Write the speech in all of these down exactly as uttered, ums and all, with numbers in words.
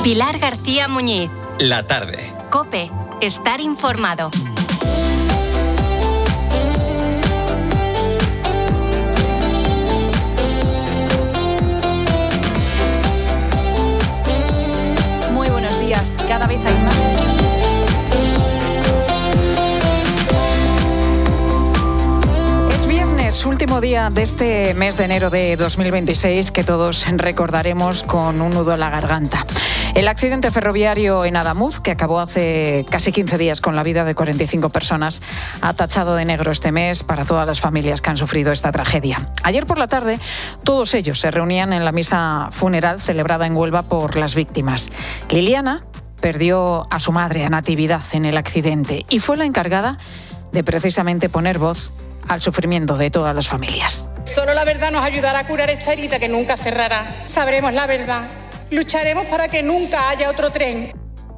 Pilar García Muñiz. La tarde. COPE. Estar informado. Muy buenos días. Cada vez hay más. Último día de este mes de enero de dos mil veintiséis que todos recordaremos con un nudo en la garganta. El accidente ferroviario en Adamuz, que acabó hace casi quince días con la vida de cuarenta y cinco personas, ha tachado de negro este mes para todas las familias que han sufrido esta tragedia. Ayer por la tarde, todos ellos se reunían en la misa funeral celebrada en Huelva por las víctimas. Liliana perdió a su madre, a Natividad, en el accidente y fue la encargada de precisamente poner voz al sufrimiento de todas las familias. Solo la verdad nos ayudará a curar esta herida que nunca cerrará. Sabremos la verdad. Lucharemos para que nunca haya otro tren.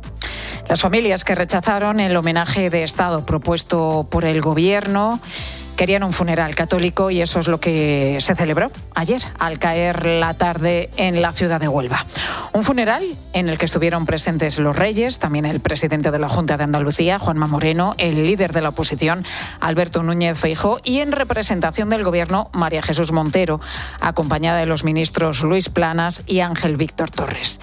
Las familias que rechazaron el homenaje de Estado propuesto por el Gobierno querían un funeral católico y eso es lo que se celebró ayer, al caer la tarde en la ciudad de Huelva. Un funeral en el que estuvieron presentes los reyes, también el presidente de la Junta de Andalucía, Juanma Moreno, el líder de la oposición, Alberto Núñez Feijóo, y en representación del Gobierno, María Jesús Montero, acompañada de los ministros Luis Planas y Ángel Víctor Torres.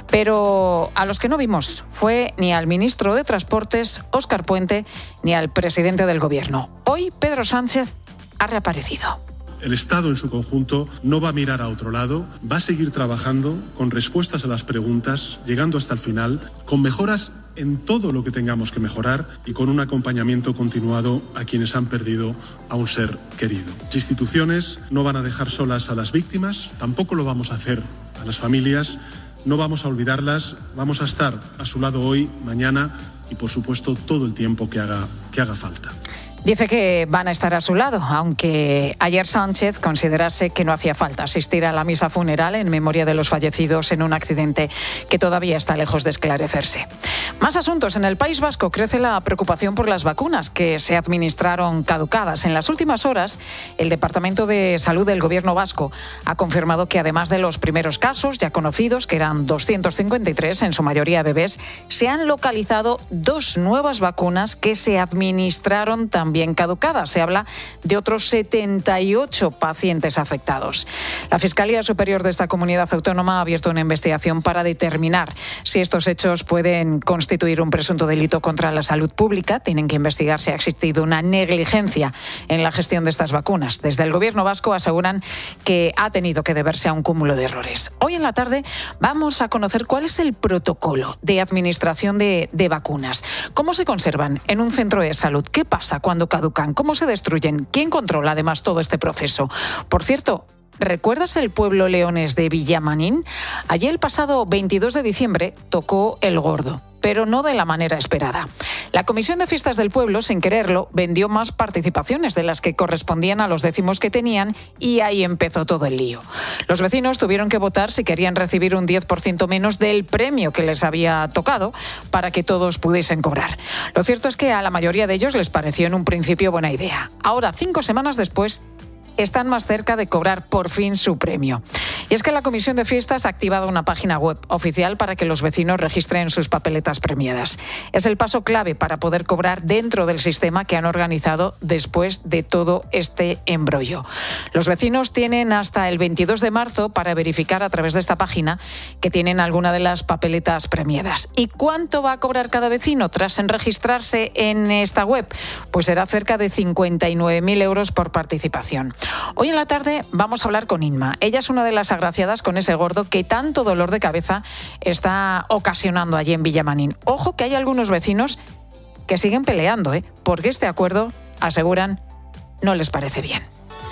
Pero a los que no vimos fue ni al ministro de Transportes, Óscar Puente, ni al presidente del Gobierno. Hoy, Pedro Sánchez ha reaparecido. El Estado en su conjunto no va a mirar a otro lado, va a seguir trabajando con respuestas a las preguntas, llegando hasta el final, con mejoras en todo lo que tengamos que mejorar y con un acompañamiento continuado a quienes han perdido a un ser querido. Las instituciones no van a dejar solas a las víctimas, tampoco lo vamos a hacer a las familias, no vamos a olvidarlas, vamos a estar a su lado hoy, mañana y por supuesto todo el tiempo que haga, que haga falta. Dice que van a estar a su lado, aunque ayer Sánchez considerase que no hacía falta asistir a la misa funeral en memoria de los fallecidos en un accidente que todavía está lejos de esclarecerse. Más asuntos. En el País Vasco crece la preocupación por las vacunas que se administraron caducadas. En las últimas horas, el Departamento de Salud del Gobierno vasco ha confirmado que además de los primeros casos ya conocidos, que eran doscientos cincuenta y tres, en su mayoría bebés, se han localizado dos nuevas vacunas que se administraron también bien caducada. Se habla de otros setenta y ocho pacientes afectados. La Fiscalía Superior de esta comunidad autónoma ha abierto una investigación para determinar si estos hechos pueden constituir un presunto delito contra la salud pública. Tienen que investigar si ha existido una negligencia en la gestión de estas vacunas. Desde el Gobierno vasco aseguran que ha tenido que deberse a un cúmulo de errores. Hoy en la tarde vamos a conocer cuál es el protocolo de administración de, de vacunas. ¿Cómo se conservan en un centro de salud? ¿Qué pasa cuando caducan? ¿Cómo se destruyen? ¿Quién controla además todo este proceso? Por cierto, ¿recuerdas el pueblo leones de Villamanín? Allí el pasado veintidós de diciembre tocó el gordo, pero no de la manera esperada. La Comisión de Fiestas del Pueblo, sin quererlo, vendió más participaciones de las que correspondían a los décimos que tenían y ahí empezó todo el lío. Los vecinos tuvieron que votar si querían recibir un diez por ciento menos del premio que les había tocado para que todos pudiesen cobrar. Lo cierto es que a la mayoría de ellos les pareció en un principio buena idea. Ahora, cinco semanas después, están más cerca de cobrar por fin su premio. Y es que la Comisión de Fiestas ha activado una página web oficial para que los vecinos registren sus papeletas premiadas. Es el paso clave para poder cobrar dentro del sistema que han organizado después de todo este embrollo. Los vecinos tienen hasta el veintidós de marzo para verificar a través de esta página que tienen alguna de las papeletas premiadas. ¿Y cuánto va a cobrar cada vecino tras registrarse en esta web? Pues será cerca de cincuenta y nueve mil euros por participación. Hoy en la tarde vamos a hablar con Inma. Ella es una de las agraciadas con ese gordo que tanto dolor de cabeza está ocasionando allí en Villamanín. Ojo que hay algunos vecinos que siguen peleando, ¿eh? Porque este acuerdo, aseguran, no les parece bien.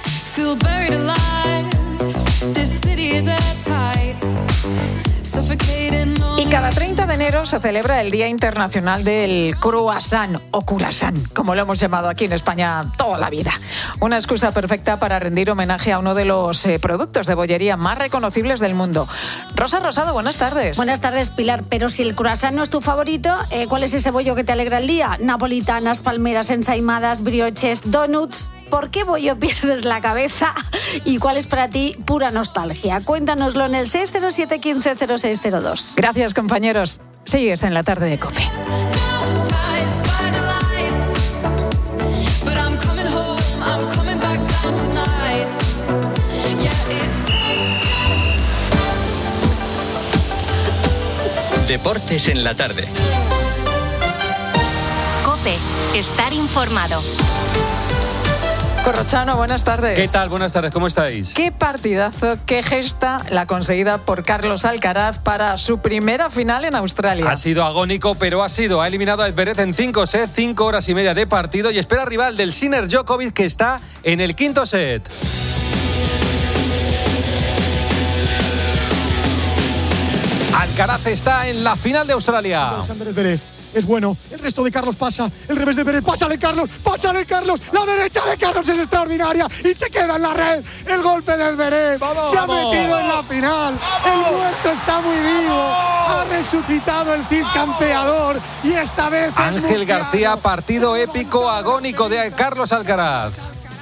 Y cada treinta de enero se celebra el Día Internacional del Croissant o Curasán, como lo hemos llamado aquí en España toda la vida. Una excusa perfecta para rendir homenaje a uno de los eh, productos de bollería más reconocibles del mundo. Rosa Rosado, buenas tardes. Buenas tardes, Pilar. Pero si el croissant no es tu favorito, eh, ¿cuál es ese bollo que te alegra el día? Napolitanas, palmeras ensaimadas, brioches, donuts. ¿por qué Bollo pierdes la cabeza? ¿Y cuál es para ti pura nostalgia? Cuéntanoslo en el seis cero siete uno cinco cero seis cero dos. Gracias, compañeros. Sigues en la tarde de COPE. Deportes en la tarde. COPE, estar informado. Corrochano, buenas tardes. ¿Qué tal? Buenas tardes, ¿cómo estáis? Qué partidazo, qué gesta la conseguida por Carlos Alcaraz para su primera final en Australia. Ha sido agónico, pero ha sido. Ha eliminado a Zverev en cinco sets, cinco horas y media de partido y espera rival del Sinner Djokovic, que está en el quinto set. Alcaraz está en la final de Australia. Alexander Zverev es bueno, el resto de Carlos pasa, el revés de Zverev, pásale Carlos, pásale Carlos, la derecha de Carlos es extraordinaria y se queda en la red, el golpe de Zverev, vamos, se vamos. ha metido en la final, vamos. El muerto está muy vivo, ha resucitado el Cid campeador y esta vez Ángel García, partido épico, agónico de Carlos Alcaraz.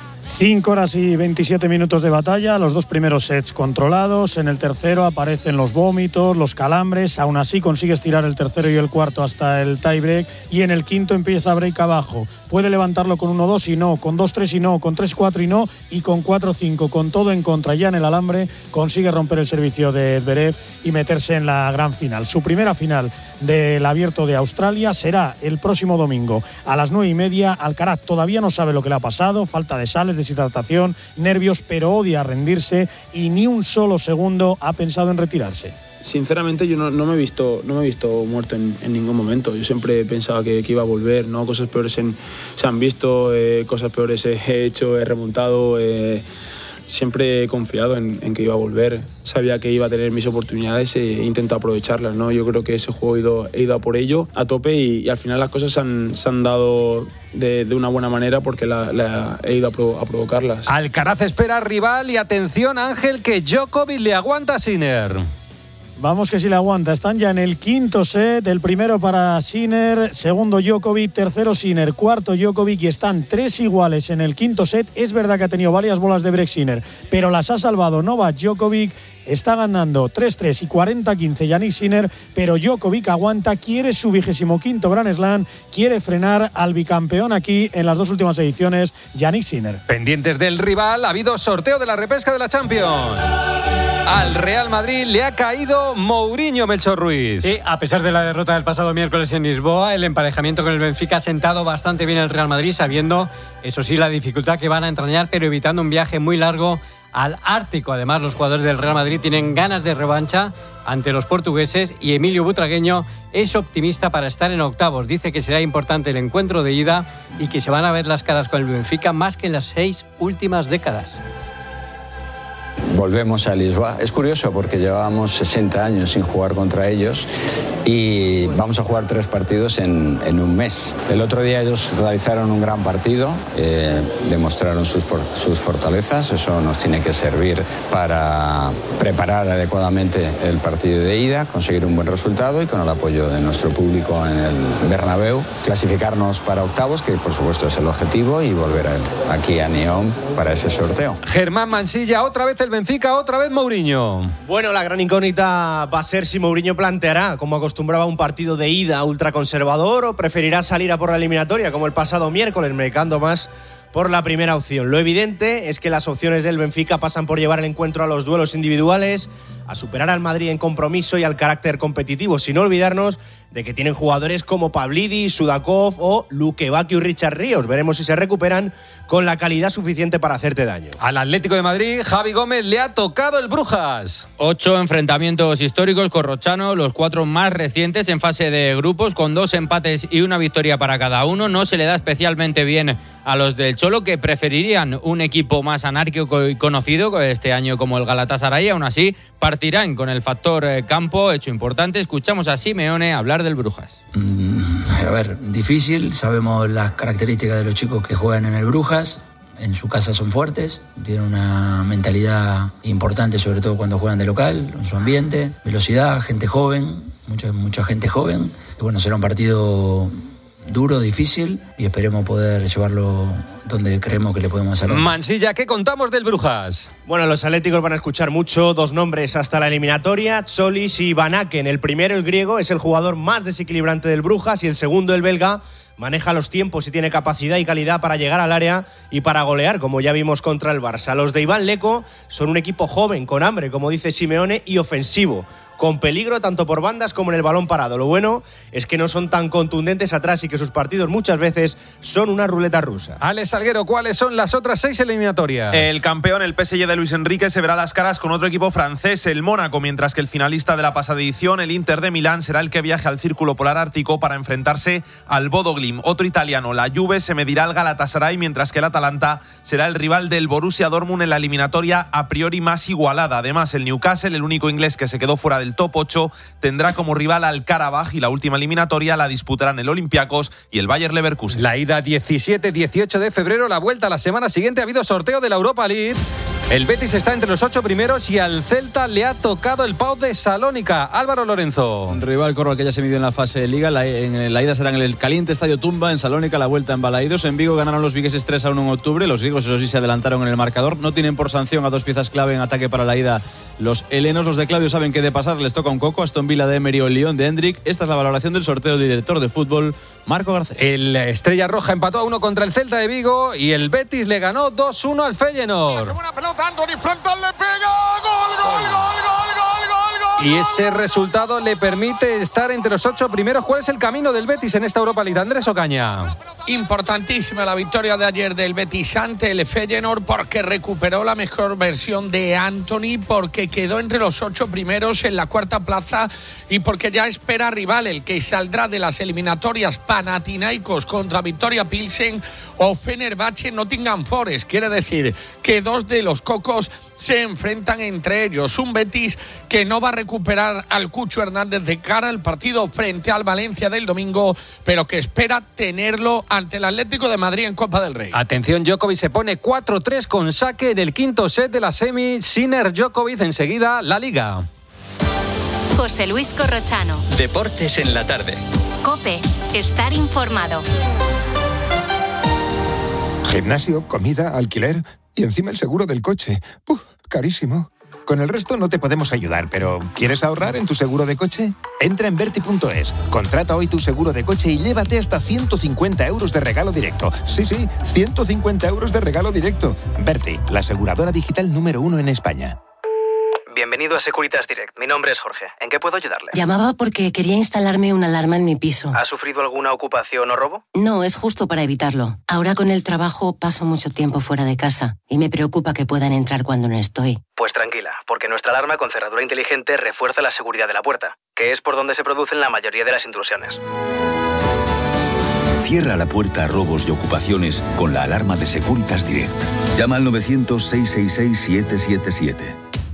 cinco horas y veintisiete minutos de batalla, los dos primeros sets controlados, en el tercero aparecen los vómitos, los calambres, aún así consigue estirar el tercero y el cuarto hasta el tiebreak y en el quinto empieza break abajo, puede levantarlo con uno dos y no, con dos tres y no, con tres cuatro y no y con cuatro cinco, con todo en contra ya en el alambre, consigue romper el servicio de Zverev y meterse en la gran final. Su primera final del Abierto de Australia será el próximo domingo a las nueve y media. Alcaraz todavía no sabe lo que le ha pasado, falta de sales, deshidratación, nervios, pero odia rendirse y ni un solo segundo ha pensado en retirarse. Sinceramente yo no, no me he visto no me he visto muerto en, en ningún momento. Yo siempre pensaba que, que iba a volver, ¿no? Cosas peores en, se han visto, eh, cosas peores he hecho, he remontado, eh, siempre he confiado en, en que iba a volver. Sabía que iba a tener mis oportunidades e intento aprovecharlas, ¿no? Yo creo que ese juego he ido, he ido a por ello a tope y, y al final las cosas se han, se han dado de, de una buena manera porque la, la, he ido a, provo- a provocarlas. Alcaraz espera rival y atención, Ángel, que Djokovic le aguanta a Sinner. Vamos que si le aguanta, están ya en el quinto set, el primero para Sinner, segundo Djokovic, tercero Sinner, cuarto Djokovic y están tres iguales en el quinto set. Es verdad que ha tenido varias bolas de break Sinner, pero las ha salvado Novak Djokovic, está ganando tres tres y cuarenta quince Jannik Sinner, pero Djokovic aguanta, quiere su vigésimo quinto Grand Slam, quiere frenar al bicampeón aquí en las dos últimas ediciones, Jannik Sinner. Pendientes del rival, ha habido sorteo de la repesca de la Champions. Al Real Madrid le ha caído Mourinho, Melchor Ruiz. Sí, a pesar de la derrota del pasado miércoles en Lisboa, el emparejamiento con el Benfica ha sentado bastante bien el Real Madrid, sabiendo, eso sí, la dificultad que van a entrañar, pero evitando un viaje muy largo al Ártico. Además, los jugadores del Real Madrid tienen ganas de revancha ante los portugueses y Emilio Butragueño es optimista para estar en octavos. Dice que será importante el encuentro de ida y que se van a ver las caras con el Benfica más que en las seis últimas décadas. Volvemos a Lisboa. Es curioso porque llevábamos sesenta años sin jugar contra ellos y vamos a jugar tres partidos en, en un mes. El otro día ellos realizaron un gran partido, eh, demostraron sus, sus fortalezas, eso nos tiene que servir para preparar adecuadamente el partido de ida, conseguir un buen resultado y con el apoyo de nuestro público en el Bernabéu, clasificarnos para octavos, que por supuesto es el objetivo, y volver a, aquí a Neón para ese sorteo. Germán Mansilla, otra vez el Benfica, otra vez Mourinho. Bueno, la gran incógnita va a ser si Mourinho planteará, como acostumbraba, un partido de ida ultraconservador o preferirá salir a por la eliminatoria, como el pasado miércoles, mercando más por la primera opción. Lo evidente es que las opciones del Benfica pasan por llevar el encuentro a los duelos individuales, a superar al Madrid en compromiso y al carácter competitivo, sin olvidarnos de que tienen jugadores como Pavlidis, Sudakov o Luque Bacchio y Richard Ríos. Veremos si se recuperan con la calidad suficiente para hacerte daño. Al Atlético de Madrid, Javi Gómez le ha tocado el Brujas. Ocho enfrentamientos históricos, Corrochano, los cuatro más recientes en fase de grupos, con dos empates y una victoria para cada uno. No se le da especialmente bien a los del Cholo, que preferirían un equipo más anárquico y conocido este año como el Galatasaray. Aún así, partirán con el factor campo, hecho importante. Escuchamos a Simeone hablar del Brujas. Mm, a ver, difícil, sabemos las características de los chicos que juegan en el Brujas. En su casa son fuertes, tienen una mentalidad importante, sobre todo cuando juegan de local, en su ambiente, velocidad, gente joven, mucha, mucha gente joven. Y bueno, será un partido duro, difícil y esperemos poder llevarlo donde creemos que le podemos hacer. Mansilla, ¿qué contamos del Brujas? Bueno, los atléticos van a escuchar mucho, dos nombres hasta la eliminatoria, Tzolis y Van Aken. El primero, el griego, es el jugador más desequilibrante del Brujas y el segundo, el belga, maneja los tiempos y tiene capacidad y calidad para llegar al área y para golear, como ya vimos contra el Barça. Los de Iván Leco son un equipo joven, con hambre, como dice Simeone, y ofensivo, con peligro tanto por bandas como en el balón parado. Lo bueno es que no son tan contundentes atrás y que sus partidos muchas veces son una ruleta rusa. Alex Salguero, ¿cuáles son las otras seis eliminatorias? El campeón, el P S G de Luis Enrique, se verá las caras con otro equipo francés, el Mónaco, mientras que el finalista de la pasada edición, el Inter de Milán, será el que viaje al Círculo Polar Ártico para enfrentarse al Bodo Glimt. Otro italiano, la Juve, se medirá al Galatasaray, mientras que el Atalanta será el rival del Borussia Dortmund en la eliminatoria a priori más igualada. Además, el Newcastle, el único inglés que se quedó fuera del top ocho, tendrá como rival al Karabaj y la última eliminatoria la disputarán el Olympiacos y el Bayer Leverkusen. La ida diecisiete dieciocho de febrero, la vuelta la semana siguiente. Ha habido sorteo de la Europa League. El Betis está entre los ocho primeros y al Celta le ha tocado el Pau de Salónica. Álvaro Lorenzo. Un rival con el que ya se midió en la fase de Liga. La, en, la ida será en el caliente Estadio Tumba, en Salónica, la vuelta en Balaídos. En Vigo ganaron los vigueses tres a uno en octubre. Los griegos, eso sí, se adelantaron en el marcador. No tienen por sanción a dos piezas clave en ataque para la ida los helenos. Los de Claudio saben que de pasar les toca un coco. Aston Villa de Emery o el Lyon de Hendrik. Esta es la valoración del sorteo del director de fútbol, Marco Garcés. El Estrella Roja empató a uno contra el Celta de Vigo y el Betis le ganó dos uno al Feyenoord. Una pelota, Anthony Frontal le pega, gol, gol, gol, gol, gol, gol, gol. Y ese resultado le permite estar entre los ocho primeros. ¿Cuál es el camino del Betis en esta Europa League? Andrés Ocaña. Importantísima la victoria de ayer del Betis ante el Feyenoord, porque recuperó la mejor versión de Anthony, porque quedó entre los ocho primeros en la cuarta plaza y porque ya espera rival, el que saldrá de las eliminatorias, Panathinaikos contra Victoria Pilsen o Fenerbahce Nottingham Forest. Quiere decir que dos de los cocos se enfrentan entre ellos. Un Betis que no va a recuperar al Cucho Hernández de cara al partido frente al Valencia del domingo, pero que espera tenerlo ante el Atlético de Madrid en Copa del Rey. Atención, Djokovic se pone cuatro tres con saque en el quinto set de la semi. Sinner Djokovic, enseguida la Liga. José Luis Corrochano. Deportes en la tarde. COPE. Estar informado. Gimnasio, comida, alquiler y encima el seguro del coche. ¡Uf! Carísimo. Con el resto no te podemos ayudar, pero ¿quieres ahorrar en tu seguro de coche? Entra en Berti punto es, contrata hoy tu seguro de coche y llévate hasta ciento cincuenta euros de regalo directo. Sí, sí, ciento cincuenta euros de regalo directo. Berti, la aseguradora digital número uno en España. Bienvenido a Securitas Direct. Mi nombre es Jorge. ¿En qué puedo ayudarle? Llamaba porque quería instalarme una alarma en mi piso. ¿Ha sufrido alguna ocupación o robo? No, es justo para evitarlo. Ahora con el trabajo paso mucho tiempo fuera de casa y me preocupa que puedan entrar cuando no estoy. Pues tranquila, porque nuestra alarma con cerradura inteligente refuerza la seguridad de la puerta, que es por donde se producen la mayoría de las intrusiones. Cierra la puerta a robos y ocupaciones con la alarma de Securitas Direct. Llama al novecientos, seiscientos sesenta y seis, siete siete siete.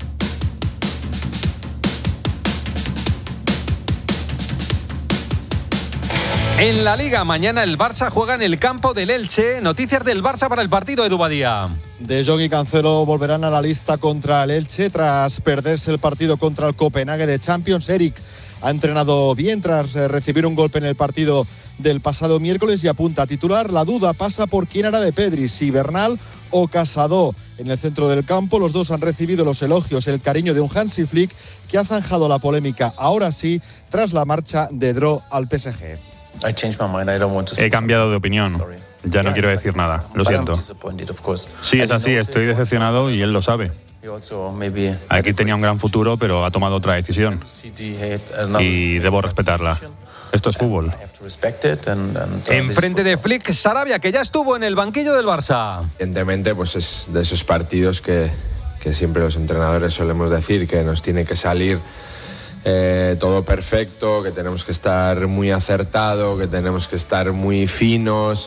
En la Liga, mañana el Barça juega en el campo del Elche. Noticias del Barça para el partido, Edu Badía. De Jong y Cancelo volverán a la lista contra el Elche tras perderse el partido contra el Copenhague de Champions. Eric ha entrenado bien tras recibir un golpe en el partido del pasado miércoles y apunta a titular. La duda pasa por quién hará de Pedri, si Bernal o Casado. En el centro del campo los dos han recibido los elogios, el cariño de un Hansi Flick que ha zanjado la polémica, ahora sí, tras la marcha de Dro al P S G. He cambiado de opinión. Ya no quiero decir nada. Lo siento. Sí, es así. Estoy decepcionado y él lo sabe. Aquí tenía un gran futuro, pero ha tomado otra decisión. Y debo respetarla. Esto es fútbol. Enfrente de Flick, Sarabia, que ya estuvo en el banquillo del Barça. Evidentemente, pues es de esos partidos que, que siempre los entrenadores solemos decir que nos tiene que salir Eh, todo perfecto, que tenemos que estar muy acertado, que tenemos que estar muy finos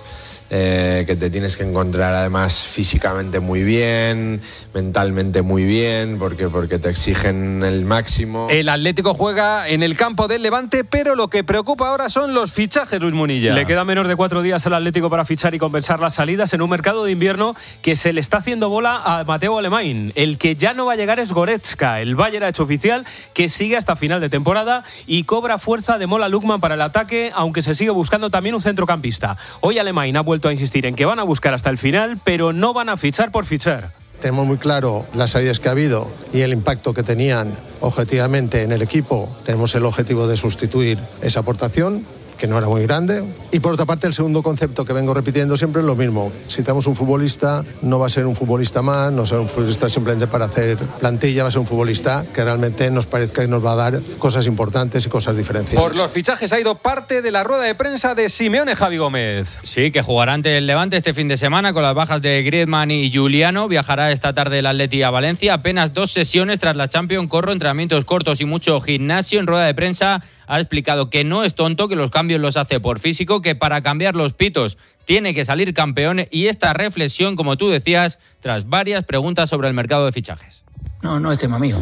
eh, que te tienes que encontrar además físicamente muy bien, mentalmente muy bien, porque, porque te exigen el máximo. El Atlético juega en el campo del Levante, pero lo que preocupa ahora son los fichajes, Luis Munilla. Le queda menos de cuatro días al Atlético para fichar y compensar las salidas en un mercado de invierno que se le está haciendo bola a Mateo Alemán. El que ya no va a llegar es Goretzka. El Bayern ha hecho oficial que sigue hasta final de temporada y cobra fuerza de Mola Lukman para el ataque, aunque se sigue buscando también un centrocampista. Hoy Alemán ha vuelto a insistir en que van a buscar hasta el final, pero no van a fichar por fichar. Tenemos muy claro las salidas que ha habido y el impacto que tenían objetivamente en el equipo. Tenemos el objetivo de sustituir esa aportación, que no era muy grande. Y por otra parte, el segundo concepto que vengo repitiendo siempre es lo mismo. Si tenemos un futbolista, no va a ser un futbolista más, no va a ser un futbolista simplemente para hacer plantilla, va a ser un futbolista que realmente nos parezca que nos va a dar cosas importantes y cosas diferenciadas. Por los fichajes ha ido parte de la rueda de prensa de Simeone, Javi Gómez. Sí, que jugará ante el Levante este fin de semana con las bajas de Griezmann y Juliano. Viajará esta tarde el Atleti a Valencia. Apenas dos sesiones tras la Champions. Corro, entrenamientos cortos y mucho gimnasio. En rueda de prensa ha explicado que no es tonto, que los cambios los hace por físico, que para cambiar los pitos tiene que salir campeón, y esta reflexión, como tú decías, tras varias preguntas sobre el mercado de fichajes. No, no es tema mío.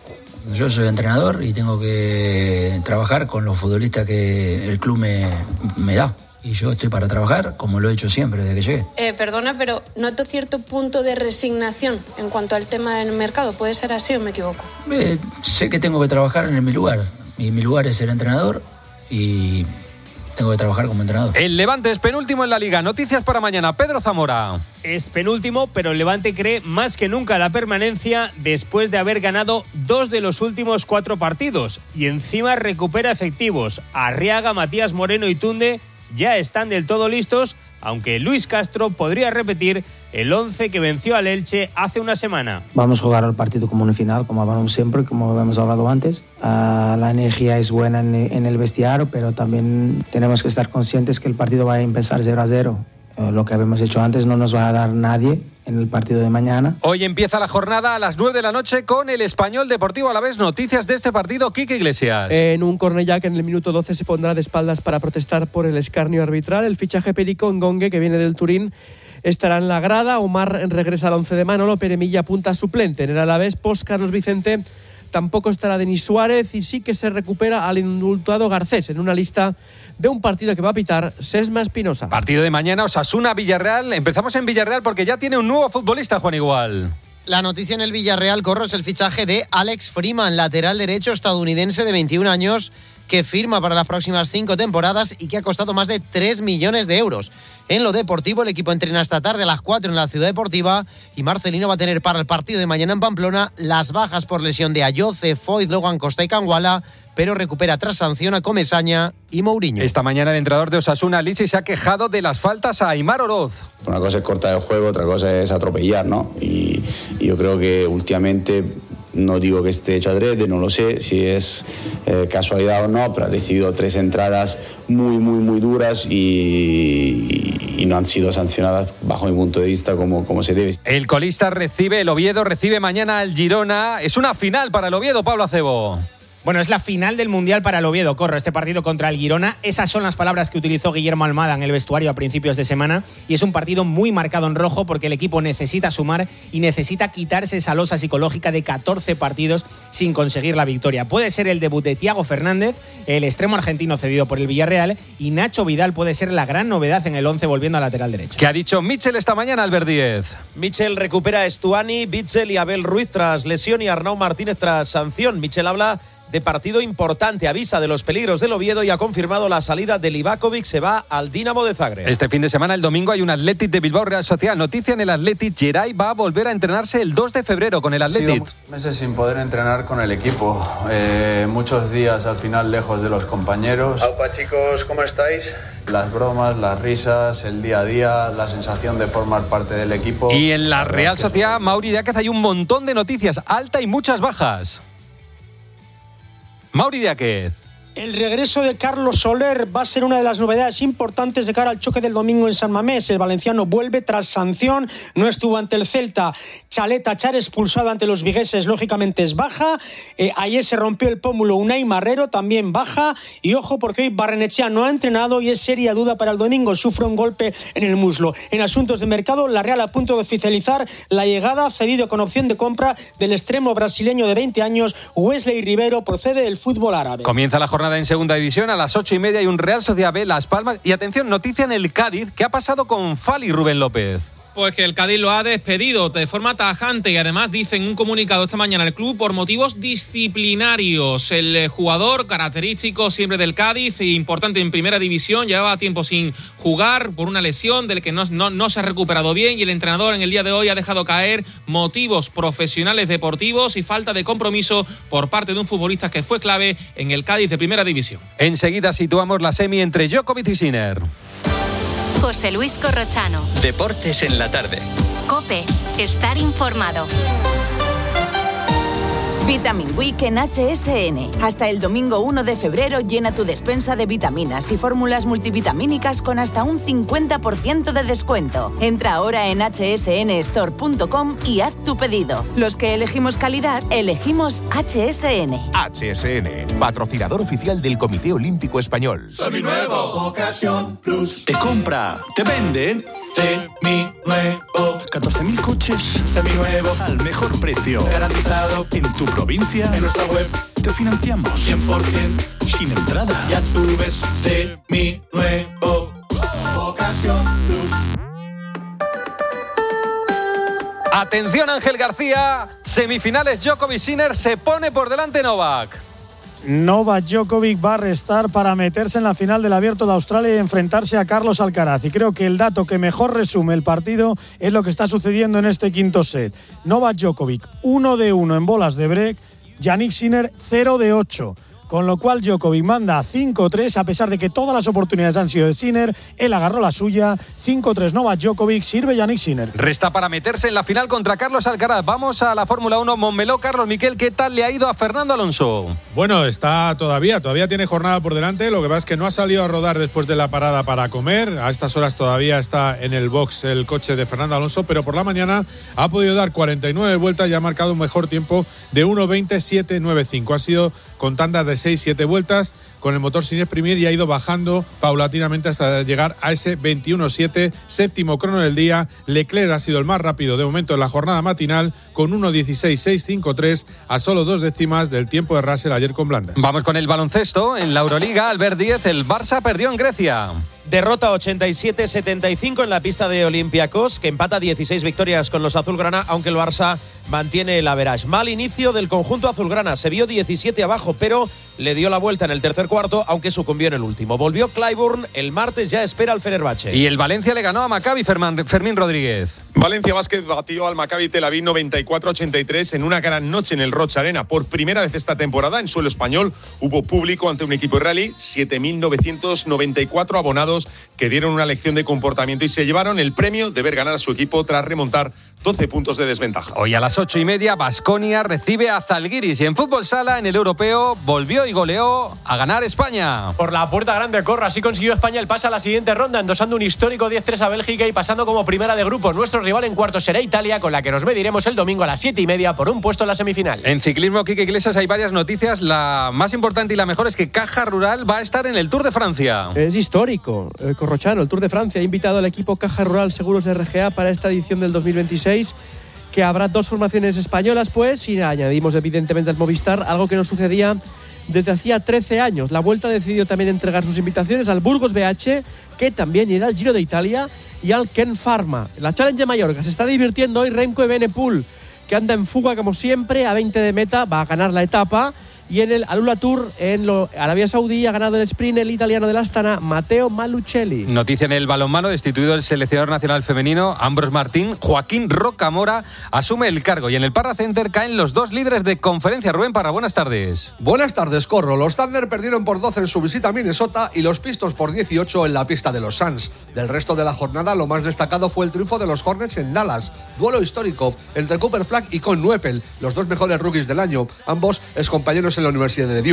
Yo soy entrenador y tengo que trabajar con los futbolistas que el club me, me da. Y yo estoy para trabajar como lo he hecho siempre desde que llegué. Eh, perdona, pero noto cierto punto de resignación en cuanto al tema del mercado. ¿Puede ser así o me equivoco? Eh, sé que tengo que trabajar en mi lugar. Y mi lugar es ser entrenador y tengo que trabajar como entrenador. El Levante es penúltimo en la Liga. Noticias para mañana. Pedro Zamora. Es penúltimo, pero el Levante cree más que nunca la permanencia después de haber ganado dos de los últimos cuatro partidos. Y encima recupera efectivos. Arriaga, Matías Moreno y Tunde ya están del todo listos, aunque Luis Castro podría repetir el once que venció al Elche hace una semana. Vamos a jugar el partido como una final, como hablamos siempre, como hemos hablado antes. Uh, la energía es buena en, en el vestiario, pero también tenemos que estar conscientes que el partido va a empezar cero a cero. Uh, lo que habíamos hecho antes no nos va a dar nadie en el partido de mañana. Hoy empieza la jornada a las nueve de la noche con el Español Deportivo Alavés. Noticias de este partido, Quique Iglesias. En un Cornellà que en el minuto doce se pondrá de espaldas para protestar por el escarnio arbitral. El fichaje Perico Ngongue, que viene del Turín, estará en la grada. Omar regresa al once de Manolo. Peremilla punta suplente. En el Alavés, post Carlos Vicente, tampoco estará Denis Suárez y sí que se recupera al indultado Garcés en una lista de un partido que va a pitar Sesma Espinosa. Partido de mañana, Osasuna-Villarreal. Empezamos en Villarreal porque ya tiene un nuevo futbolista, Juan Igual. La noticia en el Villarreal, Corro, es el fichaje de Alex Freeman, lateral derecho estadounidense de veintiún años, que firma para las próximas cinco temporadas y que ha costado más de tres millones de euros. En lo deportivo, el equipo entrena esta tarde a las cuatro en la Ciudad Deportiva y Marcelino va a tener para el partido de mañana en Pamplona las bajas por lesión de Ayoce, Foyt, Logan Costa y Canguala, pero recupera tras sanción a Comesaña y Mourinho. Esta mañana el entrenador de Osasuna, Lisi, se ha quejado de las faltas a Aimar Oroz. Una cosa es cortar el juego, otra cosa es atropellar, ¿no? Y, y yo creo que últimamente, no digo que esté hecho adrede, no lo sé si es eh, casualidad o no, pero ha recibido tres entradas muy, muy, muy duras y, y no han sido sancionadas bajo mi punto de vista como, como se debe. El colista recibe, el Oviedo recibe mañana al Girona. Es una final para el Oviedo, Pablo Acebo. Bueno, es la final del Mundial para el Oviedo, Corro, este partido contra el Girona. Esas son las palabras que utilizó Guillermo Almada en el vestuario a principios de semana, y es un partido muy marcado en rojo porque el equipo necesita sumar y necesita quitarse esa losa psicológica de catorce partidos sin conseguir la victoria. Puede ser el debut de Thiago Fernández, el extremo argentino cedido por el Villarreal, y Nacho Vidal puede ser la gran novedad en el once volviendo al lateral derecho. ¿Qué ha dicho Michel esta mañana, Albert Díez? Michel recupera a Estuani, Bitzel y Abel Ruiz tras lesión y Arnau Martínez tras sanción. Michel habla de partido importante, avisa de los peligros del Oviedo y ha confirmado la salida de Livakovic, se va al Dinamo de Zagreb. Este fin de semana, el domingo, hay un Athletic de Bilbao Real Sociedad. Noticia en el Athletic, Geray va a volver a entrenarse el dos de febrero con el Athletic. Sí, meses sin poder entrenar con el equipo, eh, muchos días al final lejos de los compañeros. Aupa, chicos, ¿cómo estáis? Las bromas, las risas, el día a día, la sensación de formar parte del equipo. Y en la Real Sociedad, Mauri Diáquez, hay un montón de noticias, alta y muchas bajas. Mauri Diáquez. El regreso de Carlos Soler va a ser una de las novedades importantes de cara al choque del domingo en San Mamés. El valenciano vuelve tras sanción, no estuvo ante el Celta. Chaleta Char expulsado ante los vigueses, lógicamente es baja. Eh, ayer se rompió el pómulo Unai Marrero, también baja. Y ojo porque hoy Barrenechea no ha entrenado y es seria duda para el domingo. Sufre un golpe en el muslo. En asuntos de mercado, la Real a punto de oficializar la llegada, cedido con opción de compra, del extremo brasileño de veinte años, Wesley Rivero, procede del fútbol árabe. Comienza la jornada en segunda división a las ocho y media y un Real Sociedad B Las Palmas. Y atención, noticia en el Cádiz. ¿Qué ha pasado con Fali, Rubén López? Pues que el Cádiz lo ha despedido de forma tajante y además dice en un comunicado esta mañana el club por motivos disciplinarios. El jugador característico siempre del Cádiz, importante en primera división, llevaba tiempo sin jugar por una lesión del que no, no, no se ha recuperado bien y el entrenador en el día de hoy ha dejado caer motivos profesionales deportivos y falta de compromiso por parte de un futbolista que fue clave en el Cádiz de primera división. Enseguida situamos la semi entre Djokovic y Sinner. José Luis Corrochano. Deportes en la tarde. COPE. Estar informado. Vitamin Week en H S N. Hasta el domingo uno de febrero llena tu despensa de vitaminas y fórmulas multivitamínicas con hasta un cincuenta por ciento de descuento. Entra ahora en hache ese ene store punto com y haz tu pedido. Los que elegimos calidad, elegimos H S N. H S N, patrocinador oficial del Comité Olímpico Español. Seminuevo, Ocasión Plus. Te compra, te vende. Seminuevo. catorce mil coches. Seminuevos. Al mejor precio. Garantizado. En tu provincia. En nuestra web. Te financiamos. cien por ciento. Sin entrada. Ya tú ves. Seminuevo. Ocasión Plus. Atención Ángel García. Semifinales Djokovic-Sinner. Se pone por delante Novak. Novak Djokovic va a restar para meterse en la final del Abierto de Australia y enfrentarse a Carlos Alcaraz. Y creo que el dato que mejor resume el partido es lo que está sucediendo en este quinto set. Novak Djokovic, uno de uno en bolas de break, Jannik Sinner, cero de ocho. Con lo cual Djokovic manda cinco tres, a pesar de que todas las oportunidades han sido de Sinner. Él agarró la suya, cinco tres Novak Djokovic, sirve Jannik Sinner. Resta para meterse en la final contra Carlos Alcaraz. Vamos a la Fórmula uno, Montmeló. Carlos Miquel, ¿qué tal le ha ido a Fernando Alonso? Bueno, está todavía, todavía tiene jornada por delante. Lo que pasa es que no ha salido a rodar después de la parada para comer. A estas horas todavía está en el box el coche de Fernando Alonso, pero por la mañana ha podido dar cuarenta y nueve vueltas y ha marcado un mejor tiempo de uno veinte siete nueve cinco. Ha sido con tandas de seis siete vueltas, con el motor sin exprimir, y ha ido bajando paulatinamente hasta llegar a ese veintiuno siete, séptimo crono del día. Leclerc ha sido el más rápido de momento en la jornada matinal, con uno dieciséis seis cincuenta y tres, a solo dos décimas del tiempo de Russell ayer con Blandas. Vamos con el baloncesto. En la Euroliga, Albert Díez, el Barça perdió en Grecia. Derrota ochenta y siete setenta y cinco en la pista de Olympiacos, que empata dieciséis victorias con los azulgrana, aunque el Barça mantiene el average. Mal inicio del conjunto azulgrana, se vio diecisiete abajo, pero le dio la vuelta en el tercer cuarto, aunque sucumbió en el último. Volvió Clyburn, el martes ya espera al Fenerbahce. Y el Valencia le ganó a Maccabi, Fermín Rodríguez. Valencia Basket batió al Maccabi Tel Aviv noventa y cuatro ochenta y tres en una gran noche en el Roch Arena. Por primera vez esta temporada en suelo español hubo público ante un equipo israelí, siete mil novecientos noventa y cuatro abonados que dieron una lección de comportamiento y se llevaron el premio de ver ganar a su equipo tras remontar doce puntos de desventaja. Hoy a las ocho y media, Baskonia recibe a Zalgiris, y en fútbol sala, en el europeo, volvió y goleó a ganar España. Por la puerta grande, Corro, así consiguió España el pase a la siguiente ronda, endosando un histórico diez tres a Bélgica y pasando como primera de grupo. Nuestro rival en cuartos será Italia, con la que nos mediremos el domingo a las siete y media por un puesto en la semifinal. En ciclismo, Quique Iglesias, hay varias noticias. La más importante y la mejor es que Caja Rural va a estar en el Tour de Francia. Es histórico, eh, Corrochano. El Tour de Francia ha invitado al equipo Caja Rural Seguros R G A para esta edición del dos mil veintiséis, que habrá dos formaciones españolas, pues, y añadimos evidentemente al Movistar, algo que no sucedía desde hacía trece años. La Vuelta ha decidido también entregar sus invitaciones al Burgos B H, que también irá al Giro de Italia, y al Ken Pharma. La Challenge de Mallorca se está divirtiendo hoy Remco Evenepoel, que anda en fuga como siempre, a veinte de meta, va a ganar la etapa. Y en el Alula Tour, en lo, Arabia Saudí, ha ganado el sprint el italiano del Astana, Matteo Malucelli. Noticia en el balonmano, destituido el seleccionador nacional femenino, Ambros Martín. Joaquín Rocamora asume el cargo. Y en el Parra Center caen los dos líderes de conferencia. Rubén Parra, buenas tardes. Buenas tardes, Corro. Los Thunder perdieron por doce en su visita a Minnesota y los Pistons por dieciocho en la pista de los Suns. Del resto de la jornada, lo más destacado fue el triunfo de los Hornets en Dallas. Duelo histórico entre Cooper Flag y Con Nuepel, los dos mejores rookies del año, ambos excompañeros en la Universidad de Duke.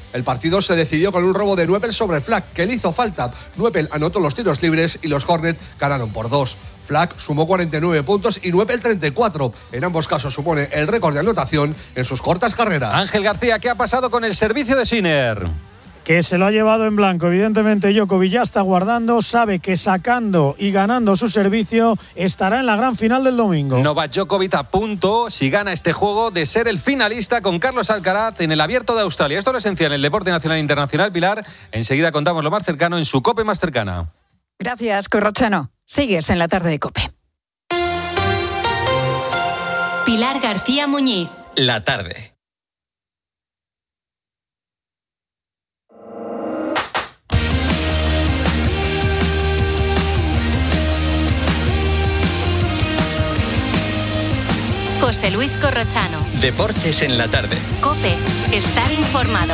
El partido se decidió con un robo de Nüppel sobre Flack, que le hizo falta. Nüppel anotó los tiros libres y los Hornets ganaron por dos. Flack sumó cuarenta y nueve puntos y Nüppel treinta y cuatro. En ambos casos supone el récord de anotación en sus cortas carreras. Ángel García, ¿qué ha pasado con el servicio de Sinner? Que se lo ha llevado en blanco. Evidentemente Djokovic ya está guardando, sabe que sacando y ganando su servicio estará en la gran final del domingo. Novak Djokovic a punto, si gana este juego, de ser el finalista con Carlos Alcaraz en el Abierto de Australia. Esto es lo esencial en el deporte nacional e internacional. Pilar, enseguida contamos lo más cercano en su COPE más cercana. Gracias, Corrochano. Sigues en la tarde de COPE. Pilar García Muñiz. La tarde. José Luis Corrochano. Deportes en la tarde. COPE. Estar informado.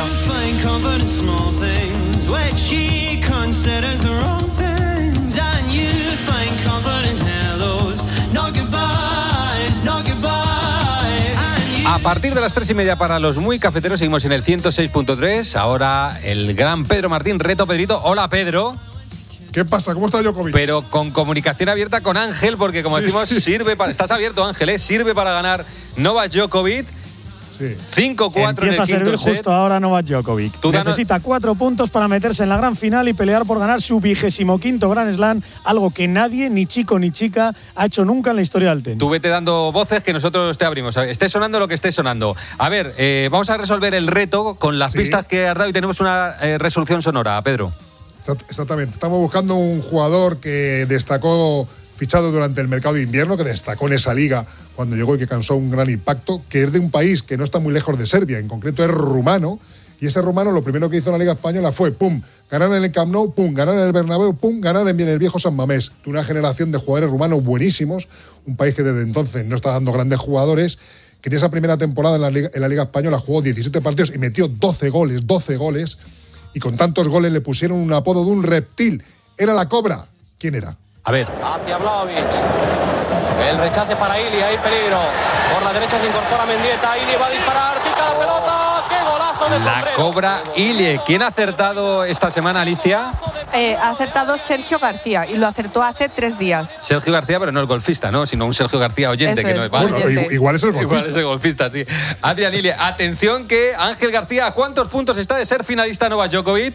A partir de las tres y media para los muy cafeteros seguimos en el ciento seis punto tres. Ahora el gran Pedro Martín, reto Pedrito. Hola, Pedro. ¿Qué pasa? ¿Cómo está Djokovic? Pero con comunicación abierta con Ángel, porque como sí, decimos, sí. sirve para... Estás abierto, Ángel, ¿eh? Sirve para ganar Novak Djokovic. Sí. cinco cuatro en el Empieza a servir set. justo ahora Novak Djokovic. Necesita cuatro puntos para meterse en la gran final y pelear por ganar su vigésimo quinto Grand Slam, algo que nadie, ni chico ni chica, ha hecho nunca en la historia del tenis. Tú vete dando voces que nosotros te abrimos. Esté sonando lo que esté sonando. A ver, eh, vamos a resolver el reto con las sí. pistas que has dado y tenemos una eh, resolución sonora, Pedro. Exactamente. Estamos buscando un jugador que destacó, fichado durante el mercado de invierno, que destacó en esa liga cuando llegó y que causó un gran impacto, que es de un país que no está muy lejos de Serbia, en concreto es rumano, y ese rumano lo primero que hizo en la Liga Española fue, pum, ganar en el Camp Nou, pum, ganar en el Bernabéu, pum, ganar en el viejo San Mamés. Una generación de jugadores rumanos buenísimos, un país que desde entonces no está dando grandes jugadores, que en esa primera temporada en la Liga, en la Liga Española jugó diecisiete partidos y metió doce goles, doce goles, y con tantos goles le pusieron un apodo de un reptil. Era la Cobra. ¿Quién era? A ver. Hacia Vlahovic. El rechace para Ili, hay peligro. Por la derecha se incorpora Mendieta. Ili va a disparar, pica la pelota. ¡Qué golazo de La sombrero! Cobra Ilie. ¿Quién ha acertado esta semana, Alicia? Eh, ha acertado Sergio García y lo acertó hace tres días. Sergio García, pero no el golfista, ¿no? Sino un Sergio García oyente. Eso que es, no es vale. Bueno, igual es el golfista. Igual es el golfista, sí. Adrián Ilie, atención que Ángel García, ¿a cuántos puntos está de ser finalista Novak Djokovic?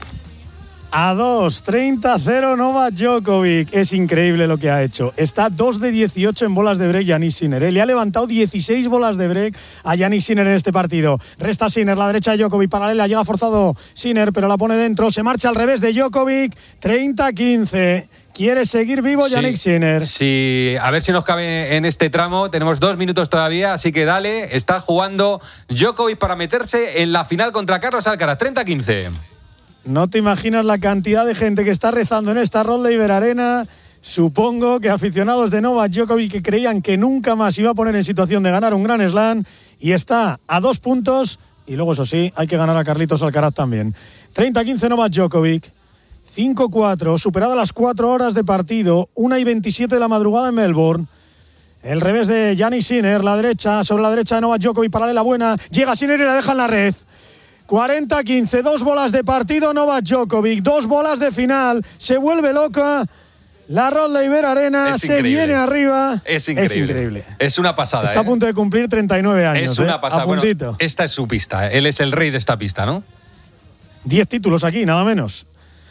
A dos, treinta cero Novak Djokovic. Es increíble lo que ha hecho. Está dos de dieciocho en bolas de break Jannik Sinner. ¿eh? Le ha levantado dieciséis bolas de break a Jannik Sinner en este partido. Resta Sinner, la derecha de Djokovic, paralela, llega forzado Sinner, pero la pone dentro. Se marcha al revés de Djokovic, treinta quince. ¿Quiere seguir vivo Jannik sí, Sinner? Sí, a ver si nos cabe en este tramo. Tenemos dos minutos todavía, así que dale. Está jugando Djokovic para meterse en la final contra Carlos Alcaraz, treinta quince. No te imaginas la cantidad de gente que está rezando en esta Rod Laver Arena. Supongo que aficionados de Novak Djokovic que creían que nunca más iba a poner en situación de ganar un Grand Slam, y está a dos puntos. Y luego, eso sí, hay que ganar a Carlitos Alcaraz también. treinta quince Novak Djokovic. cinco cuatro, superada las cuatro horas de partido. una y veintisiete de la madrugada en Melbourne. El revés de Jannik Sinner, la derecha, sobre la derecha de Novak Djokovic, paralela buena. Llega Sinner y la deja en la red. cuarenta quince, dos bolas de partido Novak Djokovic, dos bolas de final. Se vuelve loca la Rod Laver Arena, se viene arriba. Es increíble. Es increíble. Es una pasada. Está ¿eh? a punto de cumplir treinta y nueve años. Es una ¿eh? pasada. A puntito. Bueno, esta es su pista. Él es el rey de esta pista, ¿no? Diez títulos aquí, nada menos.